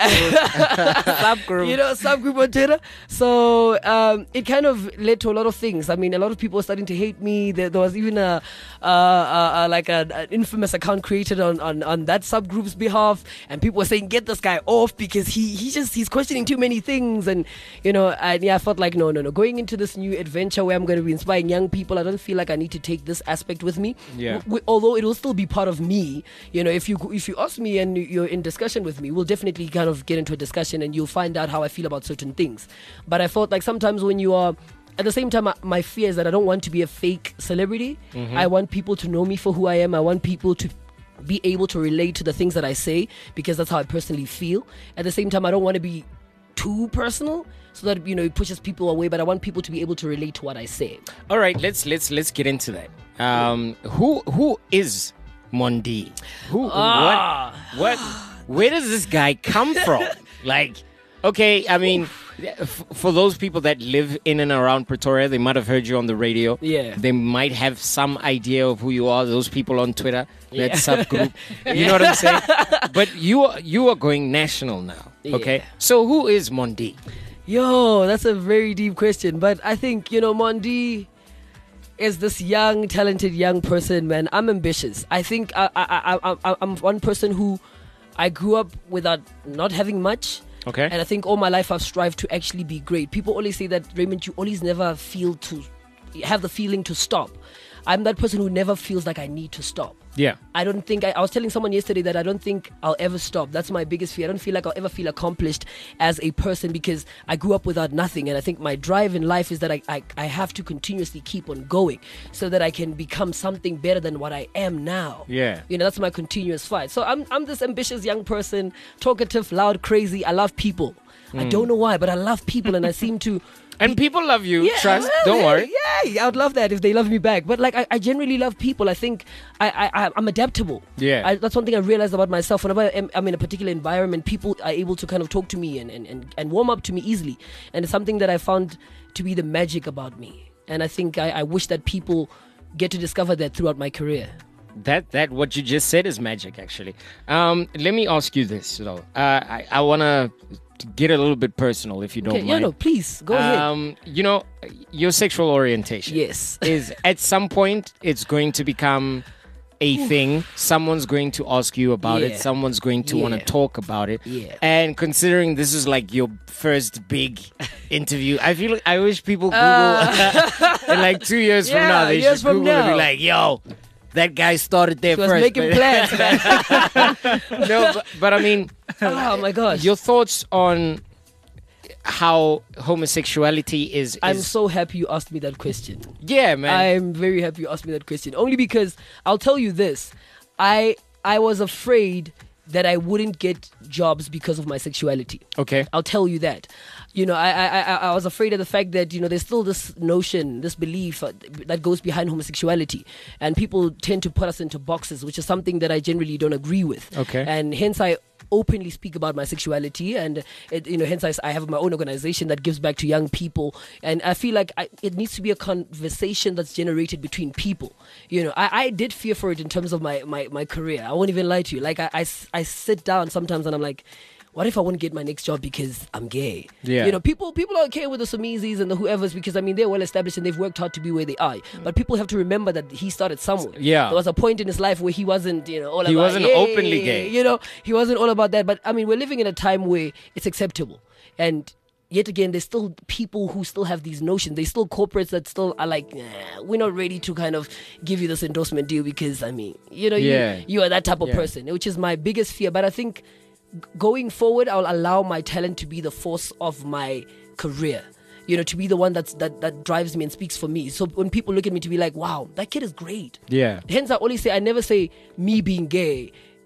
Subgroup. you know, subgroup on Twitter. So um, it kind of led to a lot of things. I mean, a lot of people were starting to hate me. There, there was even a, uh, uh, uh, like a, an infamous account created on, on, on that subgroup's behalf, and people were saying, "Get this guy off because he he just he's questioning too many things." And you know, and yeah, I felt like no, no, no. Going into this new adventure where I'm going to be inspiring young people, I don't feel like I need to take this aspect with me. Yeah. W- w- although it will still be part of me. You know, if you if you ask me and you're in discussion with me, we'll definitely kind of get into a discussion and you'll find out how I feel about certain things. But I felt like sometimes when you are, at the same time, I- my fear is that I don't want to be a fake celebrity. Mm-hmm. I want people to know me for who I am. I want people to be able to relate to the things that I say because that's how I personally feel. At the same time, I don't want to be too personal so that, you know, it pushes people away, but I want people to be able to relate to what I say. All right, let's let's let's get into that. Um, who who is Mondi? Who Ah. what what where does this guy come from? Like, okay, I mean, f- for those people that live in and around Pretoria, they might have heard you on the radio. Yeah. They might have some idea of who you are. Those people on Twitter, that Yeah. subgroup. You know what I'm saying? But you are you are going national now. Okay, Yeah. so who is Mondi? Yo, that's a very deep question. But I think, you know, Mondi is this young, talented young person, man. I'm ambitious. I think I, I, I, I, I'm one person who I grew up without not having much. Okay. And I think all my life I've strived to actually be great. People always say that, Raymond, you always never feel to have the feeling to stop. I'm that person who never feels like I need to stop. Yeah. I don't think, I, I was telling someone yesterday that I don't think I'll ever stop. That's my biggest fear. I don't feel like I'll ever feel accomplished as a person because I grew up without nothing. And I think my drive in life is that I, I, I have to continuously keep on going so that I can become something better than what I am now. Yeah. You know, that's my continuous fight. So I'm, I'm this ambitious young person, talkative, loud, crazy. I love people. I don't know why, but I love people and I seem to... And people love you. Yeah, Trust. well, Don't yeah, worry. Yeah, I would love that if they love me back. But like, I, I generally love people. I think I, I, I- I'm adaptable. Yeah. I, that's one thing I realized about myself. Whenever I'm, I'm in a particular environment, people are able to kind of talk to me and, and, and, and warm up to me easily. And it's something that I found to be the magic about me. And I think I, I wish that people get to discover that throughout my career. That that what you just said is magic, actually. Um, let me ask you this, though. Uh, I I want to get a little bit personal, if you don't Okay, yeah, mind. no, please go ahead. Um, you know, your sexual orientation. Yes. Is at some point it's going to become a thing. Someone's going to ask you about Yeah. it. Someone's going to want Yeah. to talk about it. Yeah. And considering this is like your first big interview, I feel I wish people Google Uh. in like two years from Yeah, now. They years should from Google and be now. like, "Yo, that guy started there She was first." making but- plans, man. no, but, but I mean, Oh my gosh. your thoughts on how homosexuality is. I'm is so happy you asked me that question. yeah, man. I'm very happy you asked me that question. Only because I'll tell you this. I I was afraid that I wouldn't get jobs because of my sexuality. okay. I'll tell you that. You know, I, I I I was afraid of the fact that, you know, there's still this notion, this belief uh, that goes behind homosexuality, and people tend to put us into boxes, which is something that I generally don't agree with. Okay. And hence I openly speak about my sexuality, and it, you know, hence I, I have my own organization that gives back to young people, and I feel like I, it needs to be a conversation that's generated between people. You know, I, I did fear for it in terms of my, my, my career. I won't even lie to you. Like I, I, s- I sit down sometimes and I'm like, what if I won't get my next job because I'm gay? Yeah. You know, people people are okay with the Sumizis and the whoever's because, I mean, they're well established and they've worked hard to be where they are. But people have to remember that he started somewhere. Yeah. There was a point in his life where he wasn't, you know, all He about... wasn't "Yay," openly gay. You know, he wasn't all about that. But, I mean, we're living in a time where it's acceptable. And yet again, there's still people who still have these notions. There's still corporates that still are like, nah, we're not ready to kind of give you this endorsement deal because, I mean, you know, Yeah. you, you are that type of Yeah. person, which is my biggest fear. But I think going forward, I'll allow my talent to be the force of my career. You know, to be the one that's that that drives me and speaks for me. So when people look at me, to be like, wow, that kid is great. Yeah. Hence, I always say, I never say me being gay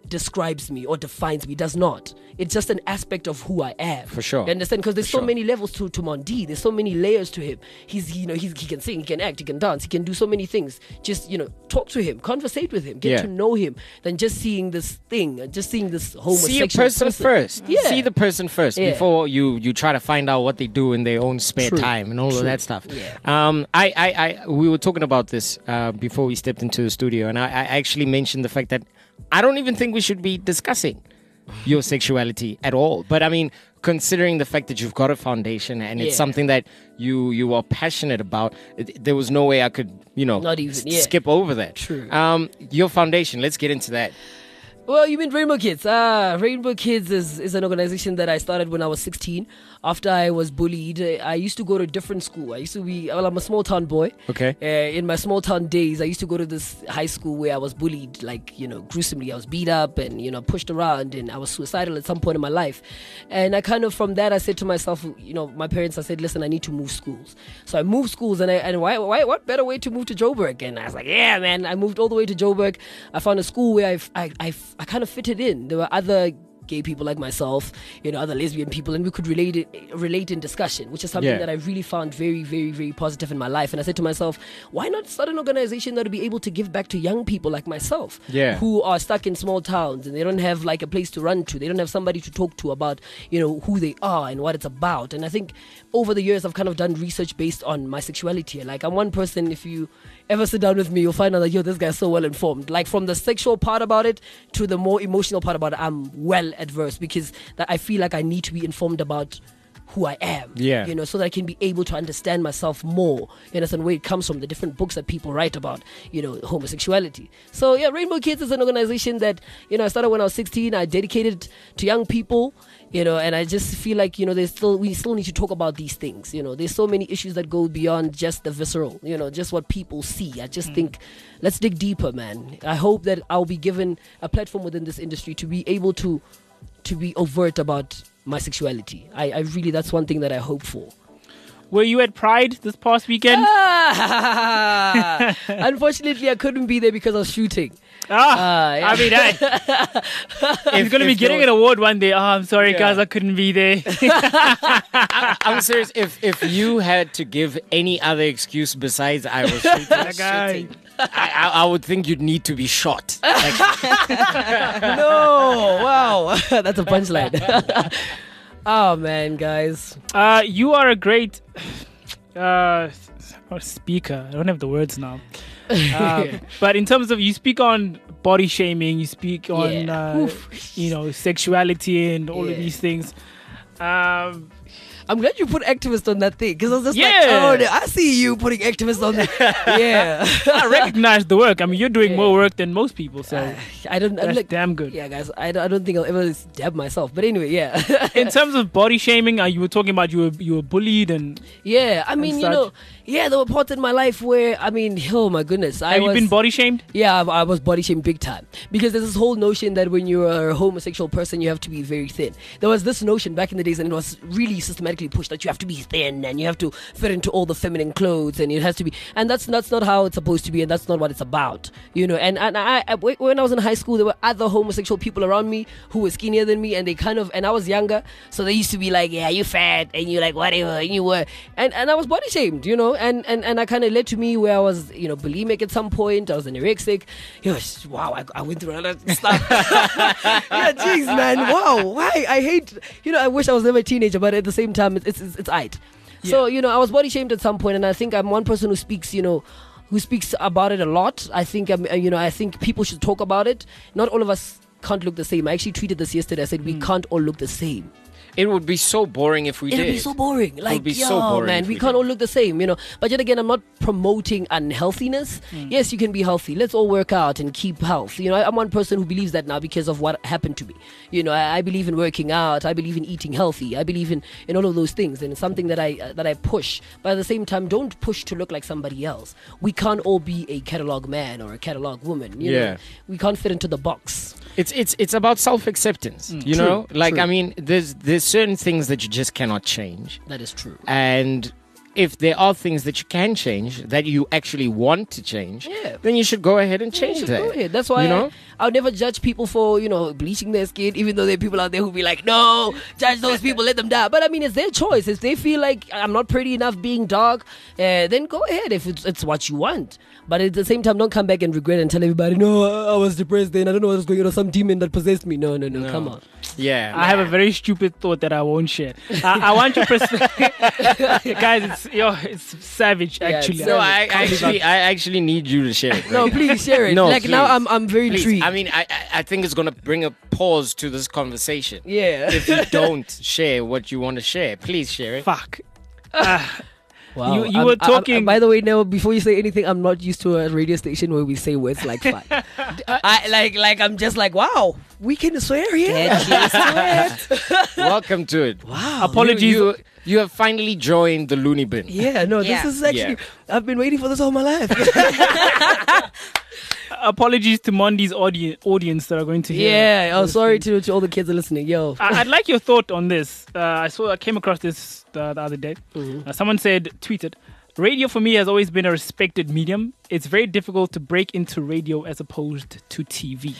describes me or defines me. It does not. It's just an aspect of who I am. For sure. You understand? Because there's For so sure. many levels to, to Mondi. There's so many layers to him. He's, you know, he's, he can sing, he can act, he can dance, he can do so many things. Just, you know, talk to him, conversate with him, get Yeah. to know him, than just seeing this thing, uh, just seeing this homosexual See a person, first. Yeah. See the person first Yeah. before you, you try to find out what they do in their own spare True. time and all True. of that stuff. Yeah. Um, I, I, I, we were talking about this uh, before we stepped into the studio, and I, I actually mentioned the fact that I don't even think we should be discussing your sexuality at all. But I mean, considering the fact that you've got a foundation and it's Yeah. something that you you are passionate about, it, there was no way I could, you know, Not even, s- yeah. skip over that. True. Um, your foundation. Let's get into that. Well, you mean Rainbow Kids? Ah, Rainbow Kids is, is an organization that I started when I was sixteen. After I was bullied, uh, I used to go to a different school. I used to be, well, I'm a small town boy. Okay. Uh, in my small town days, I used to go to this high school where I was bullied, like, you know, gruesomely. I was beat up and, you know, pushed around, and I was suicidal at some point in my life. And I kind of, from that, I said to myself, you know, my parents, I said, listen, I need to move schools. So I moved schools, and I, and why, why, what better way to move to Joburg? And I was like, yeah, man. I moved all the way to Joburg. I found a school where I, I, I, I kind of fitted in. There were other gay people like myself, you know, other lesbian people, and we could relate it, relate in discussion, which is something Yeah. that I really found very, very, very positive in my life. And I said to myself, why not start an organization that will be able to give back to young people like myself, Yeah. who are stuck in small towns and they don't have like a place to run to. They don't have somebody to talk to about, you know, who they are and what it's about. And I think over the years, I've kind of done research based on my sexuality. Like, I'm one person, if you ever sit down with me, you'll find out that, yo, this guy's so well informed. Like, from the sexual part about it to the more emotional part about it, I'm well adverse, because that I feel like I need to be informed about who I am. Yeah. You know, so that I can be able to understand myself more. You understand where it comes from, the different books that people write about, you know, homosexuality. So yeah, Rainbow Kids is an organization that, you know, I started when I was sixteen. I dedicated to young people, you know, and I just feel like, you know, there's still, we still need to talk about these things. You know, there's so many issues that go beyond just the visceral, you know, just what people see. I just think, let's dig deeper, man. I hope that I'll be given a platform within this industry to be able to to be overt about my sexuality. I, I really, that's one thing that I hope for. Were you at Pride this past weekend? Ah, unfortunately, I couldn't be there because I was shooting. Ah, Ah, yeah. I mean, that, he's going to be if getting there an award one day. Oh, I'm sorry, Yeah. guys, I couldn't be there. I'm serious. If if you had to give any other excuse besides I was shooting, That guy. I, I, I would think you'd need to be shot. Like, No, wow. That's a punchline. Oh, man, guys. Uh, you are a great uh, or speaker. I don't have the words now. Um, but in terms of, you speak on body shaming, you speak on Yeah. uh, you know, sexuality and all Yeah. of these things. Um, I'm glad you put activist on that thing, because I was just like, Yeah. oh, no, I see you putting activist on that. Yeah. I recognize the work. I mean, you're doing more work than most people, so I don't, I'm that's like, damn good. yeah, guys, I, don't- I don't think I'll ever dab myself. But anyway, yeah. In terms of body shaming, uh, you were talking about you were you were bullied, and Yeah, I mean, you such. know, yeah, there were parts in my life where, I mean, oh my goodness. I have you was, been body shamed? Yeah, I, I was body shamed big time, because there's this whole notion that when you're a homosexual person, you have to be very thin. There was this notion back in the days, and it was really systematically pushed, that you have to be thin and you have to fit into all the feminine clothes, and it has to be, and that's that's not how it's supposed to be, and that's not what it's about, you know. And and I, I when I was in high school, there were other homosexual people around me who were skinnier than me, and they kind of, and I was younger, so they used to be like, yeah, you fat, and you like whatever, and you were, and and I was body shamed, you know, and and and I kind of led to me where I was, you know, bulimic at some point. I was anorexic. It was, wow, I, I went through all that stuff. Yeah, jeez, man, wow, why? I hate, you know, I wish I was never a teenager, but at the same time, it's it's, it's it. So, you know, I was body shamed at some point, and I think I'm one person who speaks, you know, who speaks about it a lot. I think, um, uh, you know, I think people should talk about it. Not all of us can't look the same. I actually tweeted this yesterday. I said, we can't all look the same. it would be so boring if we It'll did. be so boring. Like, be yo, so boring man, if we we can't did. all look the same, you know. But yet again, I'm not promoting unhealthiness. Yes, you can be healthy. Let's all work out and keep health. You know, I, I'm one person who believes that now because of what happened to me. You know, I, I believe in working out. I believe in eating healthy. I believe in, in all of those things, and it's something that I uh, that I push. But at the same time, don't push to look like somebody else. We can't all be a catalog man or a catalog woman. You Yeah. know? We can't fit into the box. It's it's it's about self acceptance. You True, know, like true. I mean, there's there's certain things that you just cannot change, That is true. and if there are things that you can change, that you actually want to change, Yeah. then you should go ahead and You change should that. go ahead. That's why you know. I, I'll never judge people for, you know, bleaching their skin, even though there are people out there who be like, no, judge those people, let them die. But I mean, it's their choice. If they feel like I'm not pretty enough being dark, uh, then go ahead if it's, it's what you want. But at the same time, don't come back and regret and tell everybody, no, I was depressed then. I don't know what was going on. Some demon that possessed me. No, no, no, No. come on. Yeah. I have a very stupid thought that I won't share. I, I want your perspective, guys. It's yo, it's savage. Yeah, Actually, it's No, I Can't be actually, I actually need you to share it. No, right? please share it. No, like now please. I'm I'm very Please. intrigued. I mean, I, I I think it's gonna bring a pause to this conversation. yeah. If you don't share what you want to share, please share it. fuck. Uh, Wow. You- you I'm- were I'm- talking- by the way, now before you say anything, I'm not used to a radio station where we say words like fuck. I like like I'm just like, wow, we can swear here. Get used to it. Welcome to it. Wow. Apologies. You, you, you have finally joined the loony bin. Yeah, no, Yeah. this is actually. Yeah. I've been waiting for this all my life. apologies to Mondi's audi- audience that are going to hear. yeah. Oh, this sorry thing. to to all the kids that are listening. Yo. I- I'd like your thought on this. Uh, I saw, I came across this uh, the other day. Mhm. Uh, someone said, tweeted, radio for me has always been a respected medium. It's very difficult to break into radio as opposed to T V.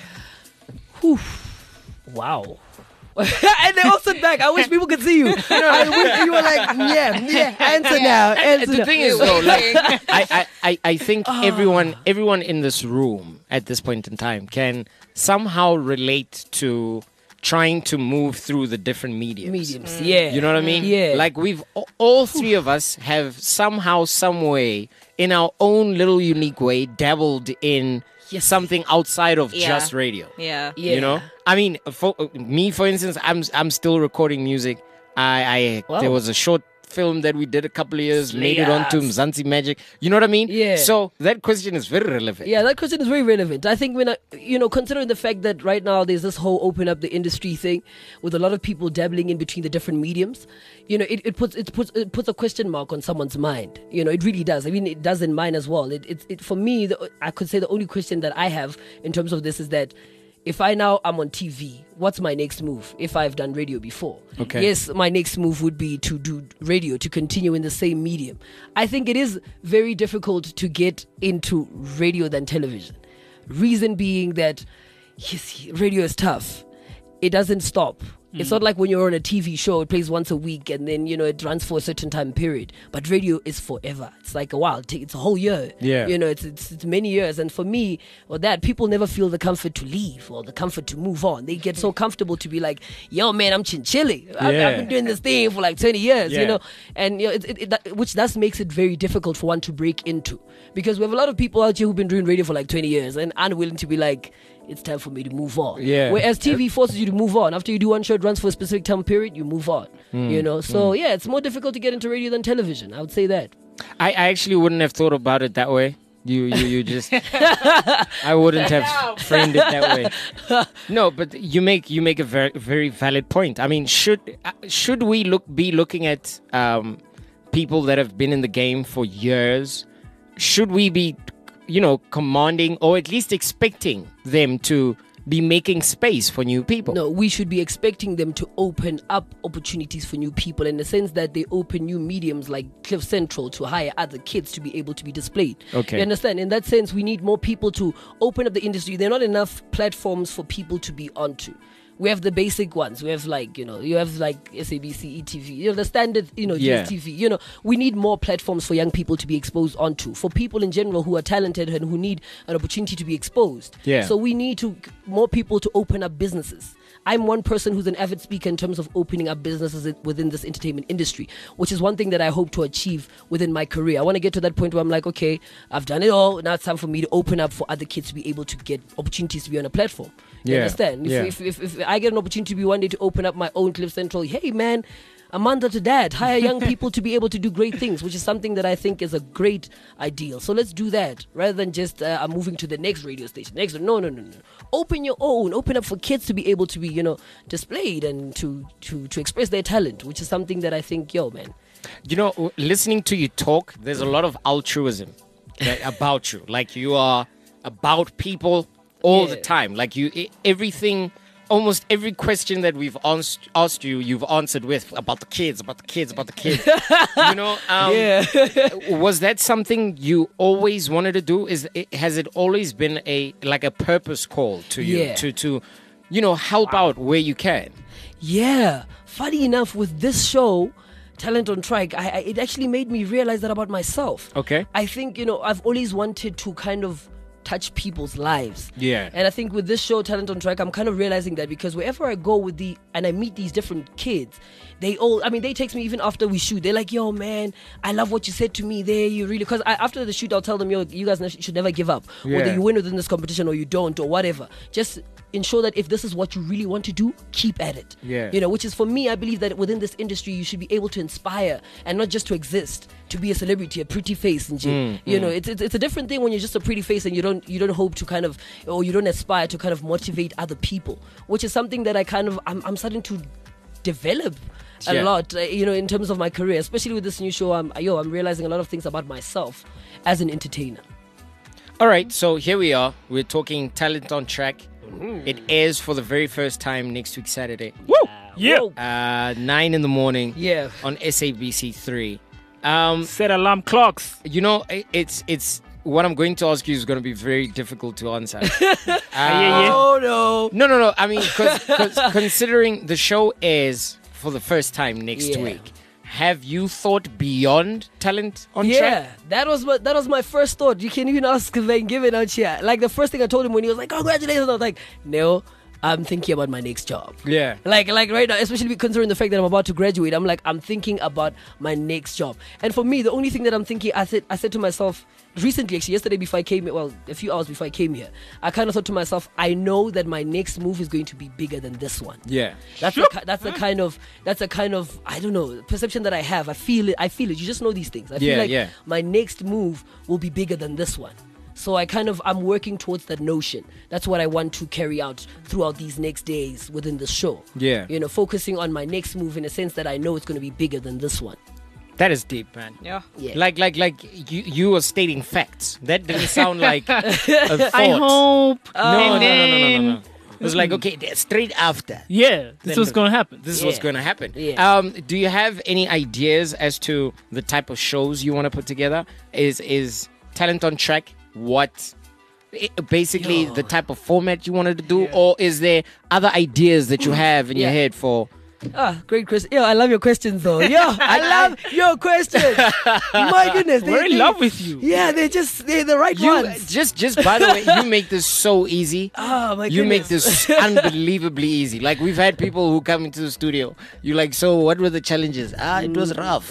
Wow. And they all sit back. I wish people could see you. I wish you were like, yeah, yeah. Answer now. Answer The now. thing is, though, like, I, I, I, I think Ah. everyone, everyone in this room at this point in time can somehow relate to trying to move through the different mediums. mediums. Yeah. You know what I mean? Yeah. Like we've a- all three of us have somehow, some way, in our own little unique way, dabbled in Yes. something outside of Yeah. just radio. Yeah. Yeah. You know, I mean, for uh, me, for instance, I'm I'm still recording music. I, I Wow. there was a short film that we did a couple of years, made it onto Slayers. Mzansi Magic. You know what I mean? Yeah. So that question is very relevant. Yeah, that question is very relevant. I think when I, you know, considering the fact that right now there's this whole open up the industry thing with a lot of people dabbling in between the different mediums, you know, it, it puts it puts it puts a question mark on someone's mind. You know, it really does. I mean, it does in mine as well. It it, it for me, the, I could say the only question that I have in terms of this is that if I now am on T V, what's my next move if I've done radio before? Okay. Yes, my next move would be to do radio, to continue in the same medium. I think it is very difficult to get into radio than television. Reason being that, yes, radio is tough. It doesn't stop. It's not like when you're on a T V show, it plays once a week and then, you know, it runs for a certain time period. But radio is forever. It's like a while. It's a whole year. Yeah. You know, it's, it's, it's many years. And for me, or that, people never feel the comfort to leave or the comfort to move on. They get so comfortable to be like, yo, man, I'm chinchilly. I've, Yeah. I've been doing this thing for like twenty years, Yeah. you know. And, you know, it, it, it, that, which thus makes it very difficult for one to break into. Because we have a lot of people out here who've been doing radio for like twenty years and unwilling to be like, it's time for me to move on. Yeah. Whereas T V forces you to move on. After you do one show, it runs for a specific time period, you move on. Hmm. You know, so yeah, it's more difficult to get into radio than television. I would say that. I, I actually wouldn't have thought about it that way. You you, you just I wouldn't have framed it that way. No, but you make you make a very very valid point. I mean, should uh, should we look be looking at um, people that have been in the game for years? Should we be, you know, commanding or at least expecting them to be making space for new people? No, we should be expecting them to open up opportunities for new people in the sense that they open new mediums like Cliff Central to hire other kids to be able to be displayed. Okay. You understand? In that sense, we need more people to open up the industry. There are not enough platforms for people to be onto. We have the basic ones. We have like, you know, you have like S A B C, E T V, you know, the standard, you know, Yeah. G S T V. You know, we need more platforms for young people to be exposed onto, for people in general who are talented and who need an opportunity to be exposed. Yeah. So we need to more people to open up businesses. I'm one person who's an avid speaker in terms of opening up businesses i- within this entertainment industry, which is one thing that I hope to achieve within my career. I want to get to that point where I'm like, okay, I've done it all. Now it's time for me to open up for other kids to be able to get opportunities to be on a platform. You Yeah, understand? If, yeah. if, if, if I get an opportunity to be one day to open up my own Cliff Central, hey man, Amanda to dad, hire young people to be able to do great things, which is something that I think is a great ideal. So let's do that rather than just uh, I'm moving to the next radio station. Next, no, no, no, no. Open your own. Open up for kids to be able to be, you know, displayed and to to to express their talent, which is something that I think, yo, man. You know, w- listening to you talk, there's a lot of altruism that, about you. Like you are about people all the Yeah. time. Like you, e- everything almost every question that we've asked, asked you, you've answered with about the kids, about the kids, about the kids. you know, um, Yeah. was that something you always wanted to do? Is it, has it always been a like a purpose call to you Yeah. to to, you know, help out where you can? Yeah. Funny enough, with this show, Talent on Track, I, I, it actually made me realize that about myself. Okay. I think, you know, I've always wanted to kind of touch people's lives. Yeah. And I think with this show, Talent on Track, I'm kind of realizing that because wherever I go with the, and I meet these different kids, they all, I mean, they text me even after we shoot. They're like, yo, man, I love what you said to me there. You really, because after the shoot, I'll tell them, yo, you guys should never give up. Yeah. Whether you win within this competition or you don't or whatever. Just ensure that if this is what you really want to do, keep at it. Yeah. You know, which is for me, I believe that within this industry, you should be able to inspire and not just to exist, to be a celebrity, a pretty face, and Mm, you know, it's, it's it's a different thing when you're just a pretty face and you don't you don't hope to kind of, or you don't aspire to kind of motivate other people, which is something that I kind of I'm, I'm starting to develop a Yeah. lot, uh, you know, in terms of my career, especially with this new show. I'm yo, I'm realizing a lot of things about myself as an entertainer. All right, so here we are. We're talking Talent on Track. It airs for the very first time next week, Saturday. Woo! Yeah. Whoa. Uh, nine in the morning Yeah. on S A B C three. Um, Set alarm clocks. you know, i- it's it's what I'm going to ask you is going to be very difficult to answer. Uh, yeah, yeah. Oh no. No, no, no. I mean, because considering the show airs for the first time next Yeah. week, have you thought beyond Talent on Yeah, Track? that was my, that was my first thought. You can even ask Van Given out here. Like the first thing I told him when he was like, "Congratulations," I was like, "No, I'm thinking about my next job." Yeah. Like, like right now, especially considering the fact that I'm about to graduate, I'm like, I'm thinking about my next job. And for me, the only thing that I'm thinking, I said, I said to myself recently, actually, yesterday before I came, well, a few hours before I came here, I kind of thought to myself, I know that my next move is going to be bigger than this one. Yeah. That's the, ki- that's the kind of that's a kind of I don't know perception that I have. I feel it. I feel it. You just know these things. I Yeah, feel like yeah. my next move will be bigger than this one. So I kind of I'm working towards that notion. That's what I want to carry out throughout these next days within the show. Yeah. You know, focusing on my next move in a sense that I know it's going to be bigger than this one. That is deep, man. Yeah. Yeah. Like, like, like you, you were stating facts. That didn't sound like a thought. I hope. No, no, no, no, no, no, then- no. It was like, okay, straight after. Yeah, this Then was the- going to happen. This is what's Yeah. going to happen. Yeah. Um, do you have any ideas as to the type of shows you want to put together? Is is Talent on Track what i- basically Yo. the type of format you wanted to do, or is there other ideas that you have in your Yeah. head for? Ah, great question. Yeah, I love your questions though. Yeah, I love your questions. My goodness, they- We're in they- love with you. Yeah, they're just they're the right You ones. just just by the way, you make this so easy. Oh my You make goodness. this unbelievably easy. Like we've had people who come into the studio. You're like, so what were the challenges? Ah, it was rough.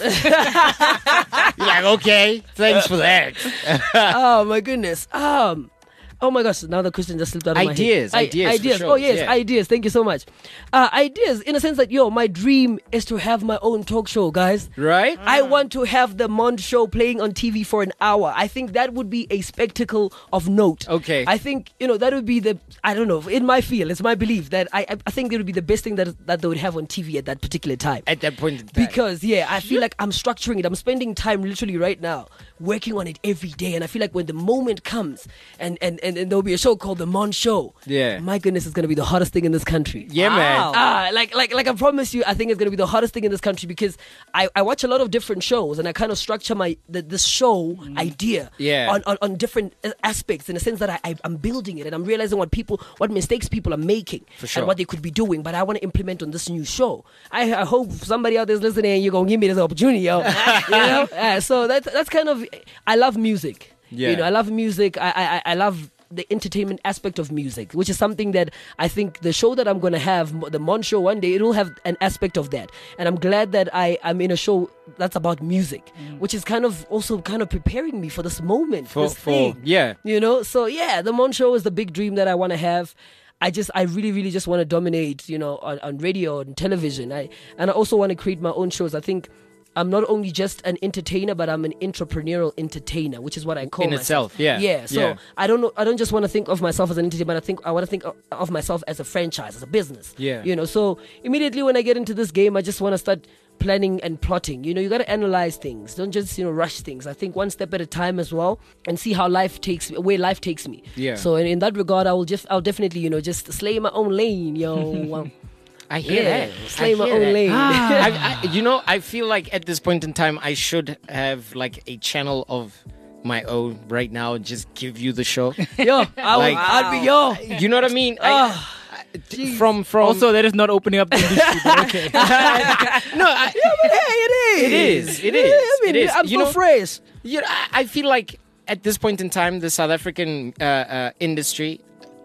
You're like, okay, thanks for that. Oh my goodness. Um Oh my gosh, now the question just slipped out of Ideas, my head. ideas for ideas. shows, Oh yes, yeah. ideas. Thank you so much. Uh, ideas in a sense that yo, my dream is to have my own talk show, guys. Right? I want to have the Mond show playing on T V for an hour. I think that would be a spectacle of note. Okay. I think, you know, that would be the, I don't know, in my feel, it's my belief that I I- I think it would be the best thing that that they would have on T V at that particular time. At that point in time. Because yeah, I feel like I'm structuring it. I'm spending time literally right now working on it every day, and I feel like when the moment comes, and and and, and there'll be a show called the Mon Show. Yeah. my goodness, it's gonna be the hottest thing in this country. Yeah, man. Ah, like like like I promise you, I think it's gonna be the hottest thing in this country because I, I watch a lot of different shows and I kind of structure my the, this show idea Yeah. on, on on different uh, aspects in the sense that I, I I'm building it and I'm realizing what people what mistakes people are making For sure. and what they could be doing, but I want to implement on this new show. I, I hope somebody out there's listening and you're gonna give me this opportunity, yo. you know, uh, so that's that's kind of I love music. Yeah. You know, I love music. I I I love the entertainment aspect of music, which is something that I think the show that I'm going to have, the Mon Show, one day, it will have an aspect of that. And I'm glad that I, I'm in a show that's about music, which is kind of also kind of preparing me for this moment, For- this for- thing. yeah. You know, so yeah, the Mon Show is the big dream that I want to have. I just, I really, really just want to dominate, you know, on, on radio and television. I and I also want to create my own shows. I think I'm not only just an entertainer, but I'm an entrepreneurial entertainer, which is what I call In myself. itself, yeah. Yeah. So Yeah. I don't know. I don't just want to think of myself as an entertainer, but I think I want to think of, of myself as a franchise, as a business. Yeah. You know. So immediately when I get into this game, I just want to start planning and plotting. You know, you got to analyze things. Don't just, you know, rush things. I think one step at a time as well, and see how life takes where life takes me. Yeah. So in, in that regard, I will just, I'll definitely, you know, just slay my own lane, yo. Wow. I hear Yeah, that. slay I my hear own that. lane. I, I, you know, I feel like at this point in time, I should have like a channel of my own right now. Just give you the show. Yo, I Like- would, I'd be yo. You know what I mean? I, I- from from Also, that is not opening up the industry. But okay. no, I, Hey, it it is. It Yeah, is. I mean, it is. I'm You so know, fresh. you know, I, I feel like at this point in time, the South African uh, uh, industry,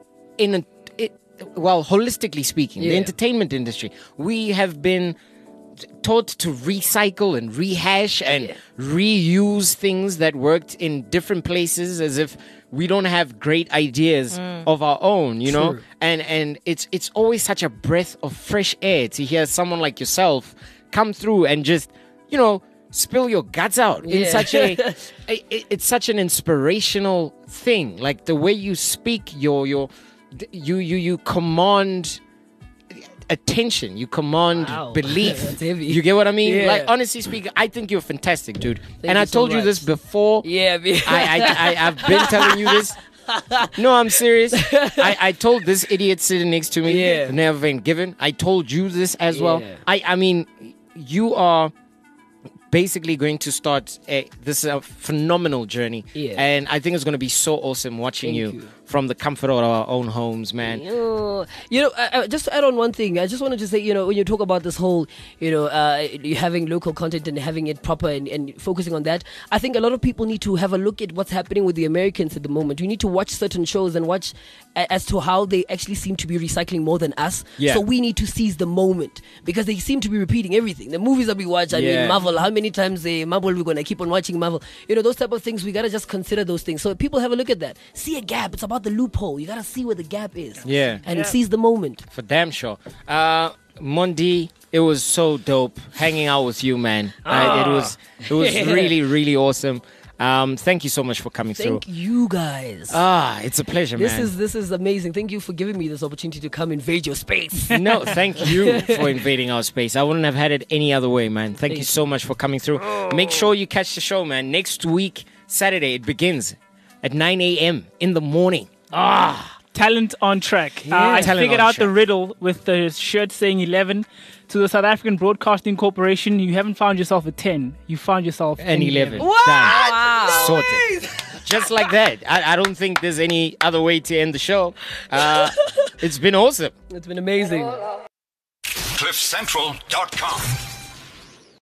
in a, it, well, holistically speaking, the Yeah. entertainment industry, we have been taught to recycle and rehash and reuse things that worked in different places, as if we don't have great ideas of our own, you know. True. And and it's it's always such a breath of fresh air to hear someone like yourself come through and just, you know, spill your guts out in Yeah. such a, a it- it's such an inspirational thing. Like the way you speak, your your you you you command attention, you command Wow. belief. That's heavy. You get what I mean? Yeah. Like honestly speaking, I think you're fantastic, dude. and you I so told you this much. before. Yeah, man. I, I, I, I've been telling you this. No, I'm serious. I, I told this idiot sitting next to me, Yeah. never been given. I told you this as well. Yeah. I, I mean, you are basically going to start a, this is a phenomenal journey. Yeah. And I think it's going to be so awesome watching Thank you, you. from the comfort of our own homes, man. Oh, you know, I, I, just to add on one thing, I just wanted to say, you know, when you talk about this whole, you know, uh, you having local content and having it proper and, and focusing on that, I think a lot of people need to have a look at what's happening with the Americans at the moment. You need to watch certain shows and watch a, as to how they actually seem to be recycling more than us. Yeah. So we need to seize the moment because they seem to be repeating everything. The movies that we watch, I Yeah. mean, Marvel, how many times they Marvel we're going to keep on watching Marvel? You know, those type of things, we got to just consider those things. So people have a look at that. See a gap. It's about the loophole. You got to see where the gap is. Yeah. And seize the moment. For damn sure. Uh, Mondi, it was so dope hanging out with you, man. Uh, it was it was really, really awesome. Um, thank you so much for coming Thank through. you guys. Ah, it's a pleasure, this man. is this is amazing. Thank you for giving me this opportunity to come invade your space. No, thank you for invading our space. I wouldn't have had it any other way, man. Thank you so much for coming through. Make sure you catch the show, man. Next week, Saturday, it begins at nine a.m. in the morning. Talent on track. Uh, I Talent figured on out the track. riddle with the shirt saying eleven. To the South African Broadcasting Corporation, you haven't found yourself a ten. You found yourself And eleven. What? Done. Wow. Sorted. Just like that. I, I don't think there's any other way to end the show. Uh, it's been awesome. It's been amazing. cliff central dot com